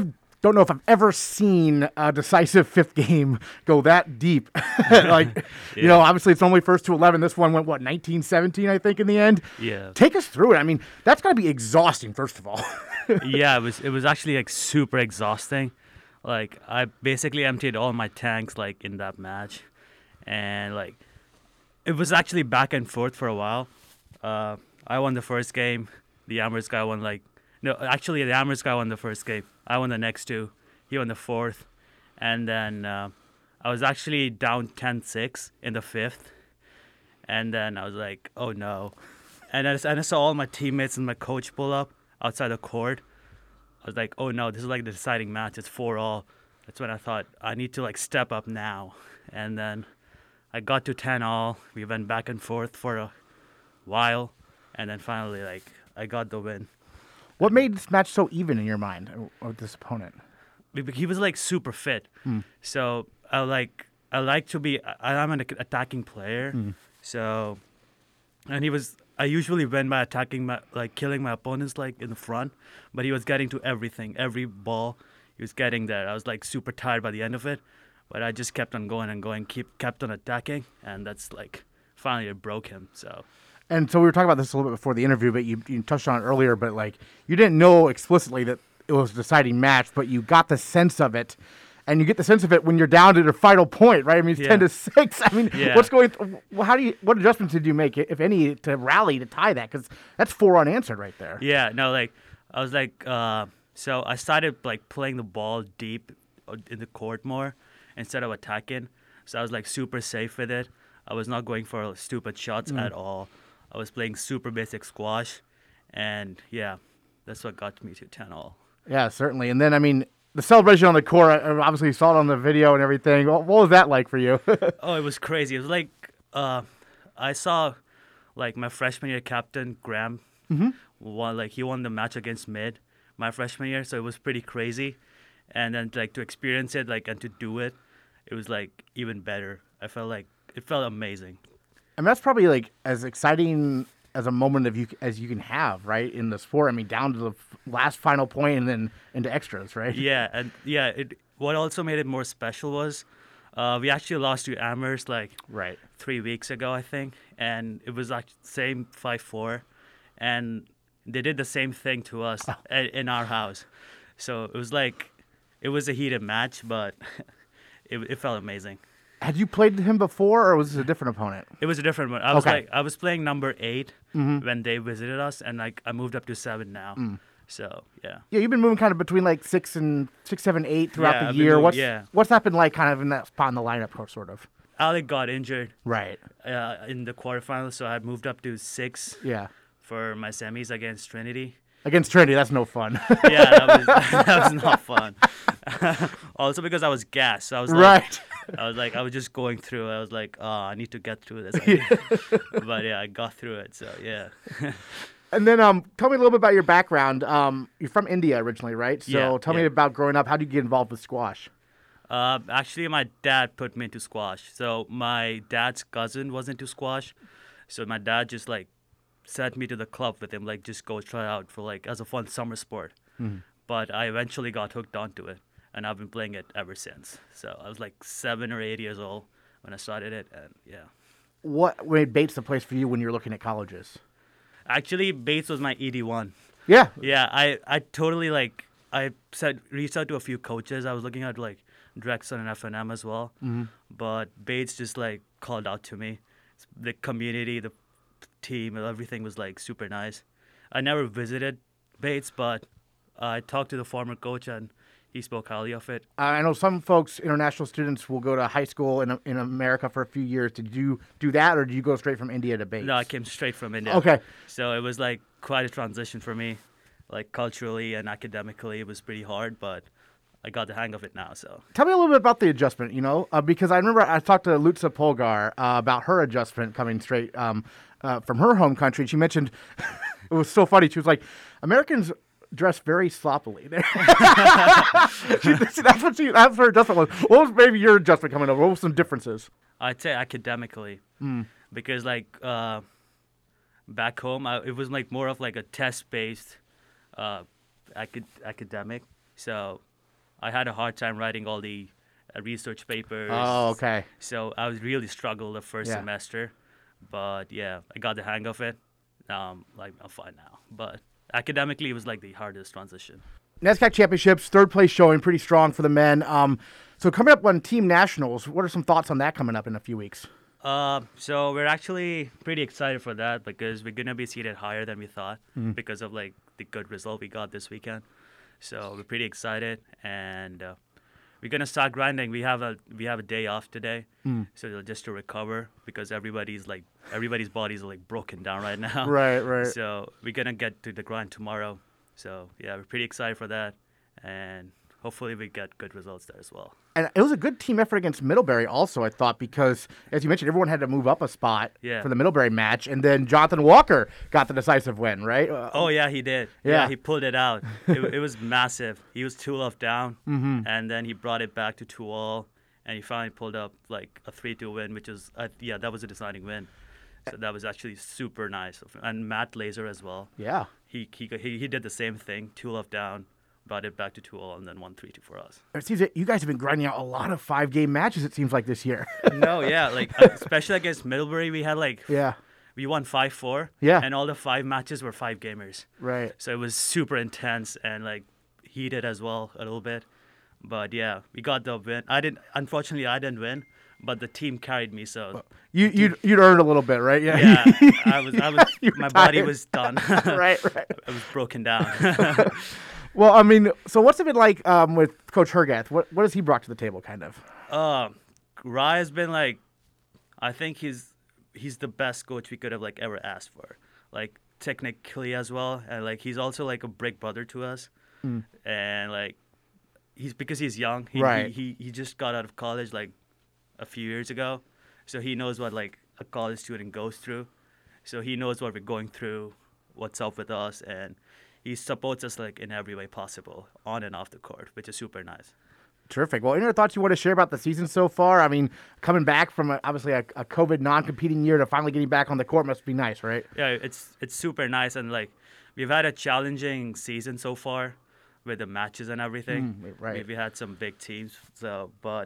don't know if I've ever seen a decisive fifth game go that deep. like, yeah. you know, obviously it's only first to eleven. This one went, what, nineteen seventeen, I think, in the end? Yeah. Take us through it. I mean, that's got to be exhausting, first of all. yeah, it was it was actually, like, super exhausting. Like, I basically emptied all my tanks, like, in that match. And, like, it was actually back and forth for a while. Uh, I won the first game. The Amherst guy won, like, no, actually, the Amherst guy won the first game. I won the next two. He won the fourth. And then uh, I was actually down ten six in the fifth. And then I was like, oh, no. And I, and I saw all my teammates and my coach pull up outside the court. I was like, oh, no, this is like the deciding match. It's four all. That's when I thought, I need to, like, step up now. And then I got to ten all. We went back and forth for a while. And then finally, like, I got the win. What made this match so even in your mind with this opponent? He was, like, super fit. Hmm. So I like I like to be I, I'm an attacking player. Hmm. So and he was I usually win by attacking my like killing my opponents like in the front, but he was getting to everything, every ball. He was getting there. I was like super tired by the end of it, but I just kept on going and going, keep kept on attacking, and that's like finally it broke him. So. And so we were talking about this a little bit before the interview, but you, you touched on it earlier, but like you didn't know explicitly that it was a deciding match, but you got the sense of it, and you get the sense of it when you're down to the final point, right? I mean, it's yeah. ten to six. I mean, yeah. what's going? Th- how do you? What adjustments did you make, if any, to rally to tie that? Because that's four unanswered right there. Yeah, no, like I was like, uh, so I started like playing the ball deep in the court more instead of attacking. So I was like super safe with it. I was not going for stupid shots mm. at all. I was playing super basic squash, and yeah, that's what got me to ten all. Yeah, certainly. And then, I mean, the celebration on the court, obviously you saw it on the video and everything. What was that like for you? Oh, it was crazy. It was like, uh, I saw, like, my freshman year captain, Graham, mm-hmm. won, like, he won the match against Mid my freshman year, so it was pretty crazy. And then, like, to experience it, like, and to do it, it was, like, even better. I felt like, it felt amazing. And that's probably like as exciting as a moment of you as you can have, right, in the sport. I mean, down to the last final point and then into extras, right? Yeah, and yeah, it. What also made it more special was uh, we actually lost to Amherst like right three weeks ago, I think, and it was like same five four, and they did the same thing to us oh. at, in our house. So it was like it was a heated match, but it it felt amazing. Had you played him before, or was this a different opponent? It was a different one. I was okay. like, I was playing number eight mm-hmm. when they visited us, and like I moved up to seven now. Mm. So yeah. Yeah, you've been moving kind of between like six and six, seven, eight throughout yeah, the I've year. moving, what's yeah. what's that been like, kind of in that spot in the lineup, sort of? Alec got injured. Right. Uh, in the quarterfinals, so I moved up to six. Yeah. For my semis against Trinity. Against Trinity, that's no fun. yeah, that was that was not fun. Also because I was gassed, so I was like, right. I was like, I was just going through. I was like, oh, I need to get through this. But yeah, I got through it. So yeah. And then, um, tell me a little bit about your background. Um, you're from India originally, right? So yeah, tell yeah. me about growing up. How did you get involved with squash? Uh, actually, my dad put me into squash. So my dad's cousin was into squash. So my dad just like sent me to the club with him, like just go try out for like as a fun summer sport. Mm-hmm. But I eventually got hooked onto it, and I've been playing it ever since. So I was like seven or eight years old when I started it, and yeah. What made Bates the place for you when you were looking at colleges? Actually, Bates was my E D one. Yeah. Yeah, I, I totally like I said reached out to a few coaches. I was looking at like Drexel and F and M as well, mm-hmm. but Bates just like called out to me. The community, the team, everything was like super nice. I never visited Bates, but I talked to the former coach and he spoke highly of it. I know some folks, international students, will go to high school in in America for a few years. Did you do that, or did you go straight from India to Bates? No, I came straight from India. Okay. So it was like quite a transition for me, like culturally and academically. It was pretty hard, but I got the hang of it now. So tell me a little bit about the adjustment, you know, uh, because I remember I talked to Lutza Polgar uh, about her adjustment coming straight um, uh, from her home country. She mentioned it was so funny. She was like, Americans dress very sloppily there. she, that's what she. That's her adjustment was. What was maybe your adjustment coming over? What were some differences? I'd say academically, mm. because like uh, back home, I, it was like more of like a test-based uh, acad- academic. So I had a hard time writing all the uh, research papers. Oh, okay. So I was really struggled the first Yeah. semester, but yeah, I got the hang of it. Um, like I'm fine now, but academically it was like the hardest transition. NESCAC Championships, third place showing, pretty strong for the men. Um, so coming up on Team Nationals, what are some thoughts on that coming up in a few weeks? Uh, so we're actually pretty excited for that because we're gonna be seated higher than we thought Mm. because of like the good result we got this weekend. So we're pretty excited, and uh, we're gonna start grinding. We have a we have a day off today, Mm. so just to recover because everybody's like everybody's bodies are like broken down right now. Right, right. So we're gonna get to the grind tomorrow. So yeah, we're pretty excited for that, and hopefully we get good results there as well. And it was a good team effort against Middlebury also, I thought, because, as you mentioned, everyone had to move up a spot Yeah. for the Middlebury match, and then Jonathan Walker got the decisive win, right? Uh, Oh yeah, he did. Yeah. Yeah, he pulled it out. it, it was massive. He was two love down, Mm-hmm. and then he brought it back to two all, and he finally pulled up like a three two win, which is uh, yeah, that was a deciding win. So that was actually super nice. of him. And Matt Laser as well. Yeah. He he he, he did the same thing. Two love down, brought it back to two all, and then won three two for us. It seems that you guys have been grinding out a lot of five-game matches, it seems like, this year. No, yeah, like uh, especially against Middlebury, we had like Yeah, we won five four. Yeah. And all the five matches were five gamers. right. So it was super intense and like heated as well a little bit. But yeah, we got the win. I didn't. Unfortunately, I didn't win, but the team carried me. So You, you'd, you'd earned a little bit, right? Yeah. yeah, I was. I was. You were My body tired. was done. right, right. It was broken down. Well, I mean, so what's it been like um, with Coach Hergath? What what has he brought to the table, kind of? uh, Rye has been like, I think he's he's the best coach we could have like ever asked for. Like technically as well, and like he's also like a big brother to us, Mm. and like he's because he's young. He, Right. He, he he just got out of college like a few years ago, so he knows what like a college student goes through. So he knows what we're going through, what's up with us, and he supports us like in every way possible, on and off the court, which is super nice. Terrific. Well, any other thoughts you want to share about the season so far? I mean, coming back from a, obviously a, a COVID non-competing year to finally getting back on the court must be nice, right? Yeah, it's it's super nice, and like we've had a challenging season so far with the matches and everything. Mm, right. We, we had some big teams, so but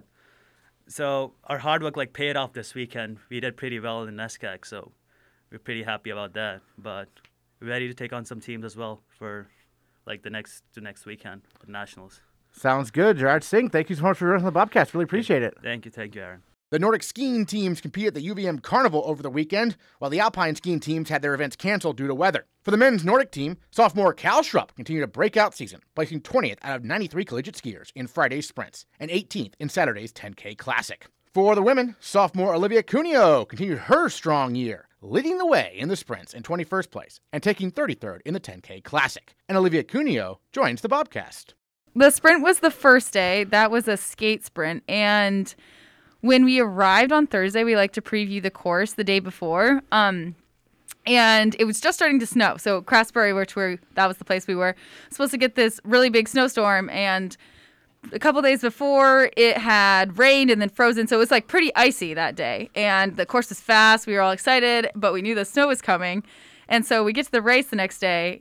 so our hard work like paid off this weekend. We did pretty well in NESCAC, so we're pretty happy about that. But we're ready to take on some teams as well for like the next the next weekend at Nationals. Sounds good. Gerard Singh, thank you so much for joining the Bobcast. Really appreciate it. Thank you, thank you, Aaron. The Nordic skiing teams competed at the U V M Carnival over the weekend, while the Alpine skiing teams had their events canceled due to weather. For the men's Nordic team, sophomore Cal Schrupp continued a breakout season, placing twentieth out of ninety-three collegiate skiers in Friday's sprints and eighteenth in Saturday's ten K Classic. For the women, sophomore Olivia Cuneo continued her strong year, leading the way in the sprints in twenty-first place and taking thirty-third in the ten K Classic. And Olivia Cuneo joins the Bobcast. The sprint was the first day. That was a skate sprint. And when we arrived on Thursday, we like to preview the course the day before. Um, and it was just starting to snow. So Craftsbury, which were that was the place we were, supposed to get this really big snowstorm. And a couple days before, it had rained and then frozen. So it was like pretty icy that day. And the course was fast. We were all excited, but we knew the snow was coming. And so we get to the race the next day,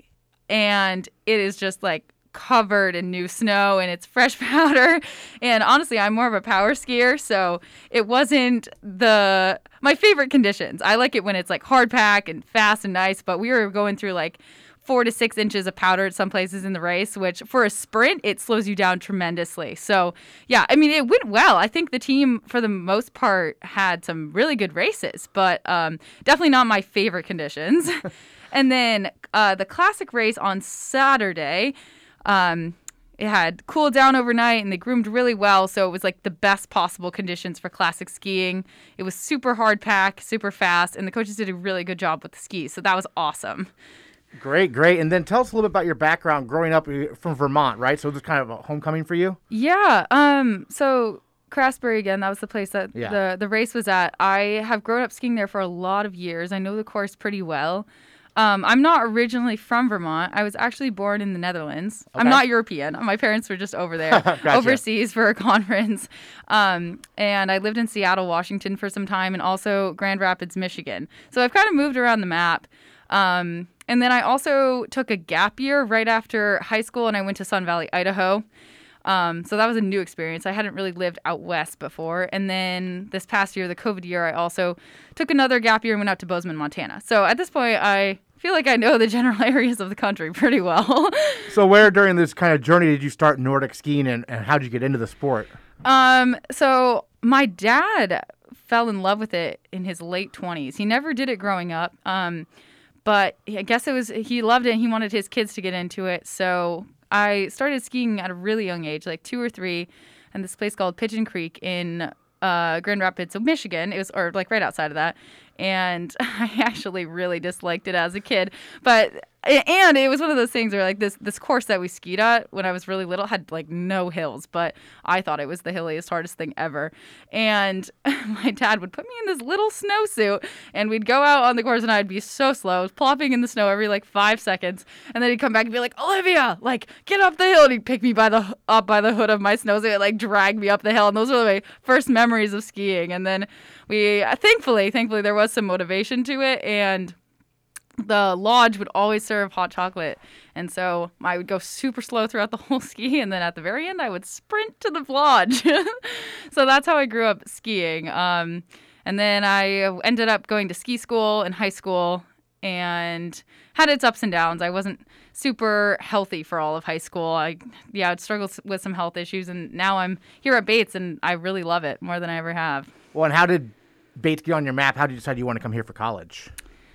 and it is just like covered in new snow, and it's fresh powder. And honestly, I'm more of a power skier, so it wasn't the my favorite conditions. I like it when it's like hard pack and fast and nice, but we were going through like four to six inches of powder at some places in the race, which for a sprint, it slows you down tremendously. So yeah, I mean, it went well. I think the team for the most part had some really good races, but um, definitely not my favorite conditions. And then uh, the classic race on Saturday, Um, it had cooled down overnight, and they groomed really well, so it was like the best possible conditions for classic skiing. It was super hard pack, super fast, and the coaches did a really good job with the skis, so that was awesome. Great, great. And then tell us a little bit about your background growing up from Vermont, right? So it was kind of a homecoming for you? Yeah, um, so Craftsbury, again, that was the place that Yeah. the, the race was at. I have grown up skiing there for a lot of years. I know the course pretty well. Um, I'm not originally from Vermont. I was actually born in the Netherlands. Okay. I'm not European. My parents were just over there, Gotcha. overseas for a conference. Um, and I lived in Seattle, Washington for some time, and also Grand Rapids, Michigan. So I've kind of moved around the map. Um, and then I also took a gap year right after high school, and I went to Sun Valley, Idaho. Um, so that was a new experience. I hadn't really lived out west before. And then this past year, the COVID year, I also took another gap year and went out to Bozeman, Montana. So at this point, I feel like I know the general areas of the country pretty well. So where during this kind of journey did you start Nordic skiing, and, and how did you get into the sport? Um, so my dad fell in love with it in his late twenties. He never did it growing up. Um, but I guess it was, he loved it and he wanted his kids to get into it. So I started skiing at a really young age, like two or three, in this place called Pigeon Creek in uh, Grand Rapids, Michigan. It was, or like right outside of that. And I actually really disliked it as a kid. But, and it was one of those things where like this, this course that we skied at when I was really little had like no hills, but I thought it was the hilliest, hardest thing ever. And my dad would put me in this little snowsuit and we'd go out on the course and I'd be so slow, plopping in the snow every like five seconds. And then he'd come back and be like, Olivia, like get up the hill. And he'd pick me by the, up by the hood of my snowsuit and like drag me up the hill. And those were my first memories of skiing. And then we, thankfully, thankfully there was some motivation to it. And the lodge would always serve hot chocolate. And so I would go super slow throughout the whole ski. And then at the very end, I would sprint to the lodge. So that's how I grew up skiing. Um, and then I ended up going to ski school in high school and had its ups and downs. I wasn't super healthy for all of high school. I, yeah, I'd struggled with some health issues. And now I'm here at Bates and I really love it more than I ever have. Well, and how did Bates get on your map? How did you decide you want to come here for college?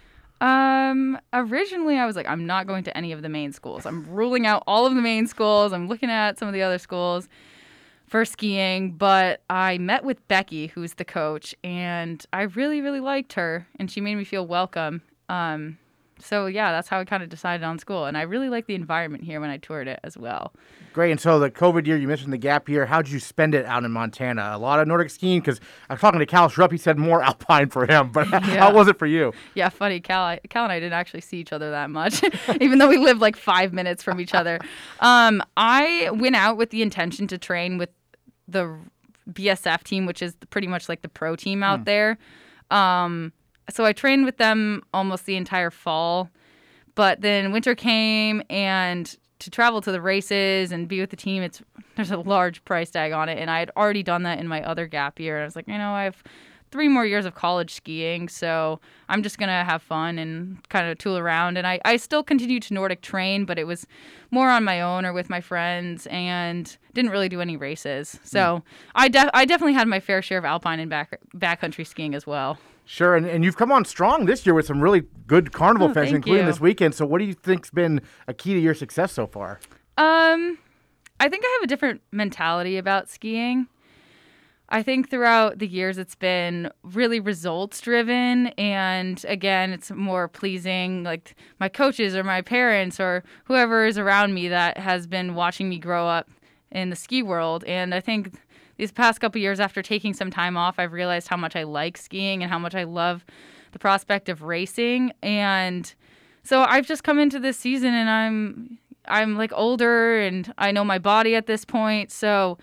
Um, originally I was like, I'm not going to any of the main schools. I'm ruling out all of the main schools. I'm looking at some of the other schools for skiing, but I met with Becky, who's the coach, and I really, really liked her, and she made me feel welcome. Um, so yeah, that's how I kind of decided on school, and I really like the environment here when I toured it as well. Great. And so the COVID year, you mentioned the gap year. How did you spend it out in Montana? A lot of Nordic skiing, because I was talking to Cal Schrupp. He said more alpine for him, but yeah. How was it for you? Yeah, funny. Cal, I, Cal and I didn't actually see each other that much, even though we lived like five minutes from each other. Um, I went out with the intention to train with the B S F team, which is pretty much like the pro team out hmm. there. Um, so I trained with them almost the entire fall, but then winter came, and to travel to the races and be with the team, it's there's a large price tag on it. And I had already done that in my other gap year. And I was like, you know, I have three more years of college skiing, so I'm just going to have fun and kind of tool around. And I, I still continued to Nordic train, but it was more on my own or with my friends, and didn't really do any races. So mm. I, de- I definitely had my fair share of alpine and back backcountry skiing as well. Sure, and, and you've come on strong this year with some really good carnival oh, finishes, including you. this weekend. So what do you think's been a key to your success so far? Um, I think I have a different mentality about skiing. I think throughout the years it's been really results driven, and again, it's more pleasing like my coaches or my parents or whoever is around me that has been watching me grow up in the ski world. And I think these past couple of years after taking some time off, I've realized how much I like skiing and how much I love the prospect of racing. And so I've just come into this season and I'm I'm like older and I know my body at this point. So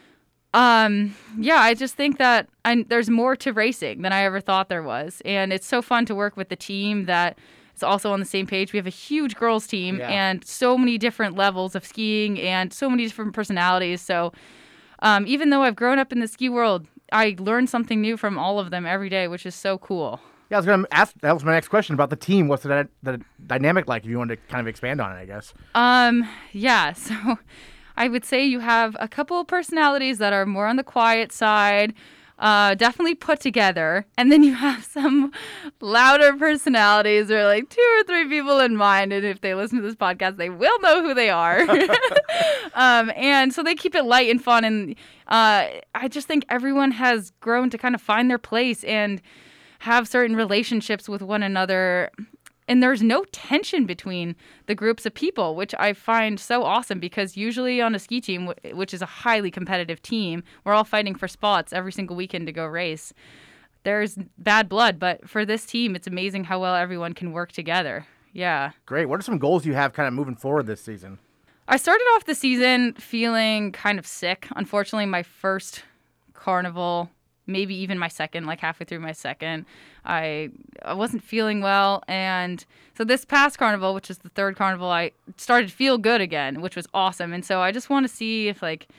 Um, yeah, I just think that I, there's more to racing than I ever thought there was. And it's so fun to work with the team that is also on the same page. We have a huge girls team yeah. and so many different levels of skiing and so many different personalities. So um, even though I've grown up in the ski world, I learn something new from all of them every day, which is so cool. Yeah, I was going to ask, that was my next question about the team. What's the, the dynamic like, if you wanted to kind of expand on it, I guess? Um, yeah, so I would say you have a couple of personalities that are more on the quiet side, uh, definitely put together. And then you have some louder personalities, or like two or three people in mind. And if they listen to this podcast, they will know who they are. um, and so they keep it light and fun. And uh, I just think everyone has grown to kind of find their place and have certain relationships with one another. And there's no tension between the groups of people, which I find so awesome, because usually on a ski team, which is a highly competitive team, we're all fighting for spots every single weekend to go race. There's bad blood, but for this team, it's amazing how well everyone can work together. Yeah. Great. What are some goals you have kind of moving forward this season? I started off the season feeling kind of sick. Unfortunately, my first carnival maybe even my second, like halfway through my second. I I wasn't feeling well, and so this past carnival, which is the third carnival, I started to feel good again, which was awesome. And so I just want to see if like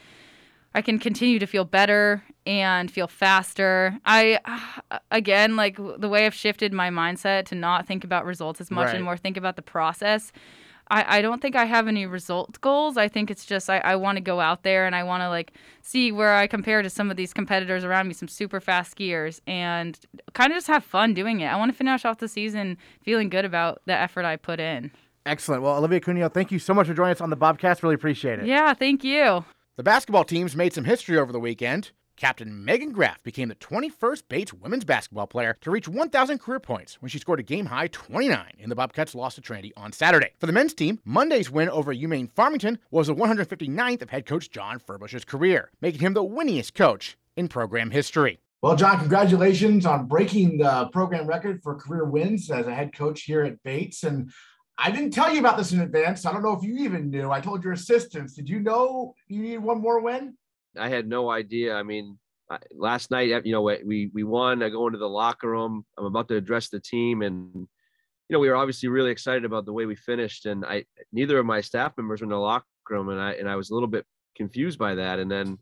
I can continue to feel better and feel faster. I, again, like the way I've shifted my mindset to not think about results as much Right. and more think about the process. I, I don't think I have any result goals. I think it's just I, I want to go out there and I want to like see where I compare to some of these competitors around me, some super fast skiers, and kind of just have fun doing it. I want to finish off the season feeling good about the effort I put in. Excellent. Well, Olivia Cuneo, thank you so much for joining us on the Bobcast. Really appreciate it. Yeah, thank you. The basketball teams made some history over the weekend. Captain Megan Graff became the twenty-first Bates women's basketball player to reach one thousand career points when she scored a game-high twenty-nine in the Bobcats' loss to Trinity on Saturday. For the men's team, Monday's win over UMaine Farmington was the one hundred fifty-ninth of head coach John Furbush's career, making him the winningest coach in program history. Well, John, congratulations on breaking the program record for career wins as a head coach here at Bates. And I didn't tell you about this in advance. I don't know if you even knew. I told your assistants. Did you know you needed one more win? I had no idea. I mean, I, last night, you know, we we won. I go into the locker room. I'm about to address the team, and you know, we were obviously really excited about the way we finished. And I, neither of my staff members were in the locker room, and I and I was a little bit confused by that. And then,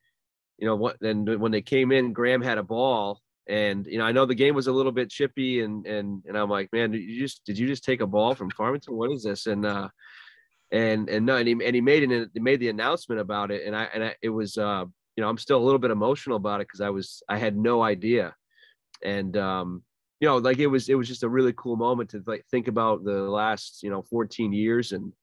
you know, what? Then when they came in, Graham had a ball. And, you know, I know the game was a little bit chippy, and, and, and I'm like, man, did you just, did you just take a ball from Farmington? What is this? And, uh, and, and no, and he, and he made an, he made the announcement about it. And I, and I, it was, uh, you know, I'm still a little bit emotional about it, cause I was, I had no idea. And, um, you know, like it was, it was just a really cool moment to like think about the last, you know, fourteen years, and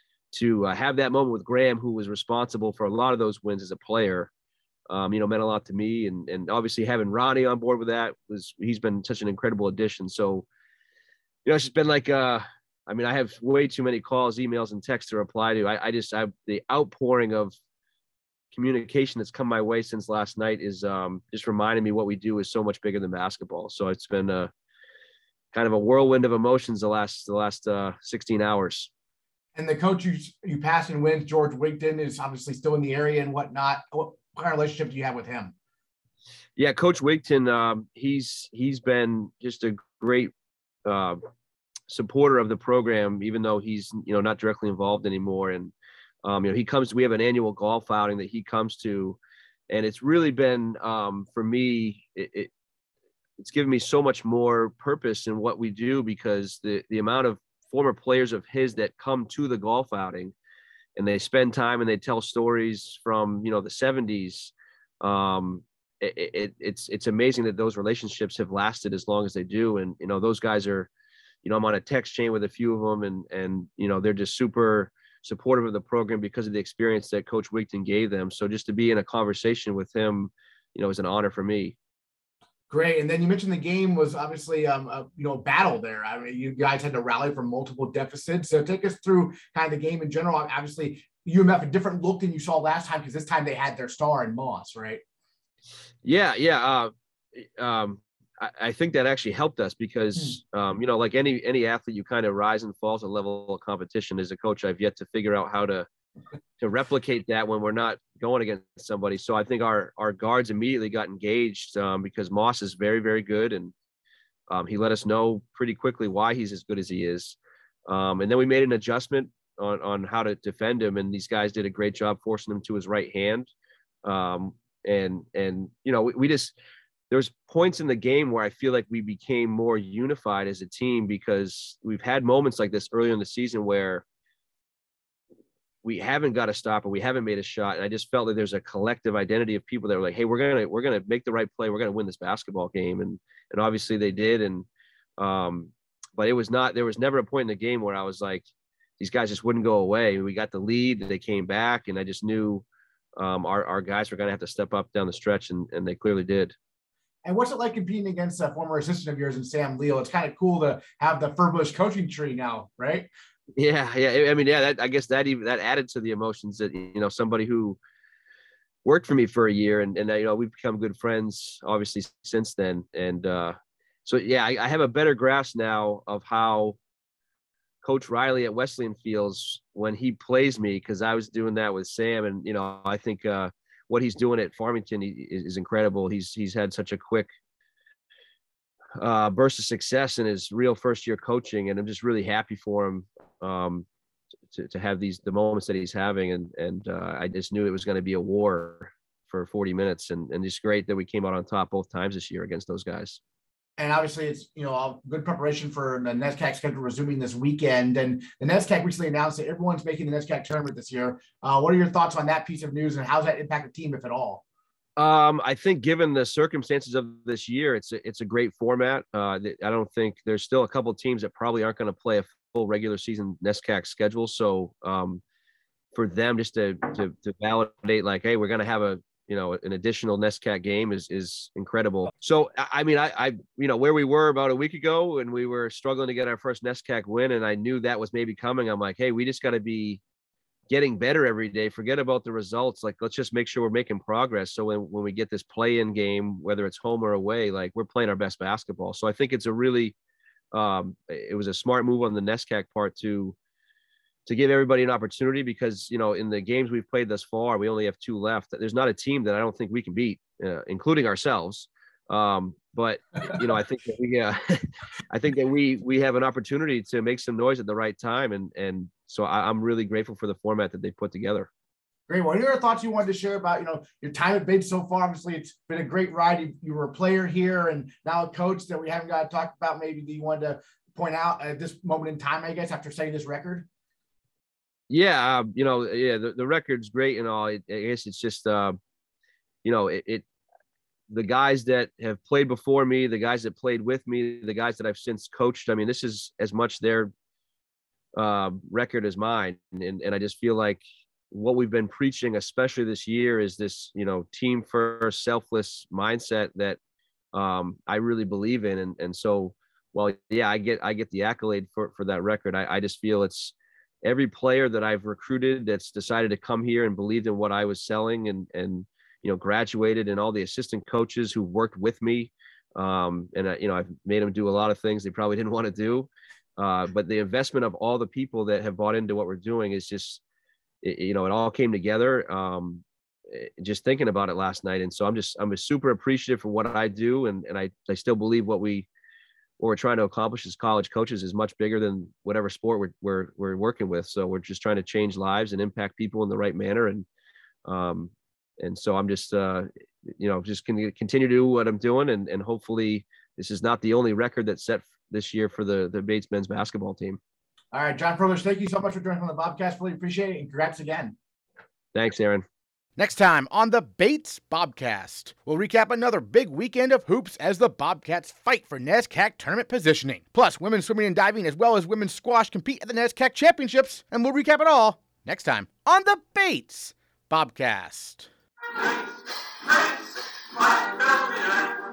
to uh, have that moment with Graham, who was responsible for a lot of those wins as a player. Um, you know, meant a lot to me, and and obviously having Ronnie on board with that was, he's been such an incredible addition. So, you know, it's just been like, uh, I mean, I have way too many calls, emails, and texts to reply to. I, I just, I, the outpouring of communication that's come my way since last night is um, just reminding me what we do is so much bigger than basketball. So it's been a kind of a whirlwind of emotions the last, the last uh, sixteen hours. And the coach you, you passed and wins, George Wigton, is obviously still in the area and whatnot. What What kind of relationship do you have with him? Yeah, Coach Wigton, um, he's he's been just a great uh, supporter of the program, even though he's you know not directly involved anymore. And um, you know he comes. We have an annual golf outing that he comes to, and it's really been um, for me. It, it it's given me so much more purpose in what we do, because the the amount of former players of his that come to the golf outing, and they spend time and they tell stories from, you know, the seventies. Um, it, it, it's, it's amazing that those relationships have lasted as long as they do. And, you know, those guys are, you know, I'm on a text chain with a few of them, and, and, you know, they're just super supportive of the program because of the experience that Coach Wigton gave them. So just to be in a conversation with him, you know, is an honor for me. Great. And then you mentioned the game was obviously um, a you know battle there. I mean, you guys had to rally from multiple deficits. So take us through kind of the game in general. Obviously, U M F a different look than you saw last time, because this time they had their star in Moss, right? Yeah, yeah. Uh, um, I, I think that actually helped us because, hmm. um, you know, like any any athlete, you kind of rise and fall to the level of competition. As a coach, I've yet to figure out how to to replicate that when we're not going against somebody. So I think our our guards immediately got engaged um, because Moss is very, very good. And um, he let us know pretty quickly why he's as good as he is. Um, and then we made an adjustment on, on how to defend him. And these guys did a great job forcing him to his right hand. Um, and, and, you know, we, we just, there's points in the game where I feel like we became more unified as a team, because we've had moments like this earlier in the season where we haven't got a stop or we haven't made a shot. And I just felt like there's a collective identity of people that were like, hey, we're going to, we're going to make the right play. We're going to win this basketball game. And, and obviously they did. And, um, but it was not, there was never a point in the game where I was like, these guys just wouldn't go away. We got the lead, they came back, and I just knew um, our, our guys were going to have to step up down the stretch, and, and they clearly did. And what's it like competing against a former assistant of yours in Sam Leal? It's kind of cool to have the Furbush coaching tree now, right? Yeah, yeah. I mean, yeah, that, I guess that even that added to the emotions that, you know, somebody who worked for me for a year, and, and you know, we've become good friends obviously since then. And uh, so, yeah, I, I have a better grasp now of how Coach Riley at Wesleyan feels when he plays me, because I was doing that with Sam. And, you know, I think uh, what he's doing at Farmington is, is incredible. He's he's had such a quick uh, burst of success in his real first year coaching, and I'm just really happy for him um, to to have these the moments that he's having. And and uh, I just knew it was going to be a war for forty minutes, and and just great that we came out on top both times this year against those guys. And obviously, it's, you know, a good preparation for the NESCAC schedule resuming this weekend. And the NESCAC recently announced that everyone's making the NESCAC tournament this year. Uh, what are your thoughts on that piece of news, and how does that impact the team, if at all? Um, I think given the circumstances of this year, it's a, it's a great format. Uh, I don't think there's still a couple of teams that probably aren't going to play a full regular season NESCAC schedule. So um, for them just to, to, to validate like, hey, we're going to have a, you know, an additional NESCAC game is, is incredible. So, I mean, I, I, you know, where we were about a week ago and we were struggling to get our first NESCAC win, and I knew that was maybe coming. I'm like, hey, we just got to be getting better every day. Forget about the results. Like, let's just make sure we're making progress. So when, when we get this play-in game, whether it's home or away, like we're playing our best basketball. So I think it's a really, um, it was a smart move on the NESCAC part to, to give everybody an opportunity, because, you know, in the games we've played thus far, we only have two left. There's not a team that I don't think we can beat, uh, including ourselves. Um, but, you know, I think that we, uh, I think that we, we have an opportunity to make some noise at the right time. And, and so I, I'm really grateful for the format that they put together. Great. What are your thoughts you wanted to share about, you know, your time at Bates so far? Obviously, it's been a great ride. You, you were a player here and now a coach that we haven't got to talk about. Maybe that you wanted to point out at this moment in time, I guess, after setting this record? Yeah, uh, you know, yeah, the, the record's great and all. It, I guess it's just, uh, you know, it, it, the guys that have played before me, the guys that played with me, the guys that I've since coached. I mean, this is as much their uh, record as mine. And, and I just feel like what we've been preaching, especially this year, is this, you know, team first, selfless mindset that um, I really believe in. And, and so, well, yeah, I get, I get the accolade for, for that record. I, I just feel it's, every player that I've recruited that's decided to come here and believed in what I was selling and, and, you know, graduated, and all the assistant coaches who worked with me. Um, and, uh, you know, I've made them do a lot of things they probably didn't want to do. Uh, but the investment of all the people that have bought into what we're doing is just, it, you know, it all came together um, just thinking about it last night. And so I'm just, I'm just super appreciative for what I do. And, and I, I still believe what we, what we're trying to accomplish as college coaches is much bigger than whatever sport we're, we're, we're working with. So we're just trying to change lives and impact people in the right manner. And, um, and so I'm just, uh, you know, just going to continue to do what I'm doing. And, and hopefully this is not the only record that's set this year for the, the Bates men's basketball team. All right, John Froelich, thank you so much for joining on the Bobcast. Really appreciate it. And congrats again. Thanks, Aaron. Next time on the Bates Bobcast, we'll recap another big weekend of hoops as the Bobcats fight for NESCAC tournament positioning. Plus, women's swimming and diving as well as women's squash compete at the NESCAC championships, and we'll recap it all next time on the Bates Bobcast. Bates, Bates, Montpellier.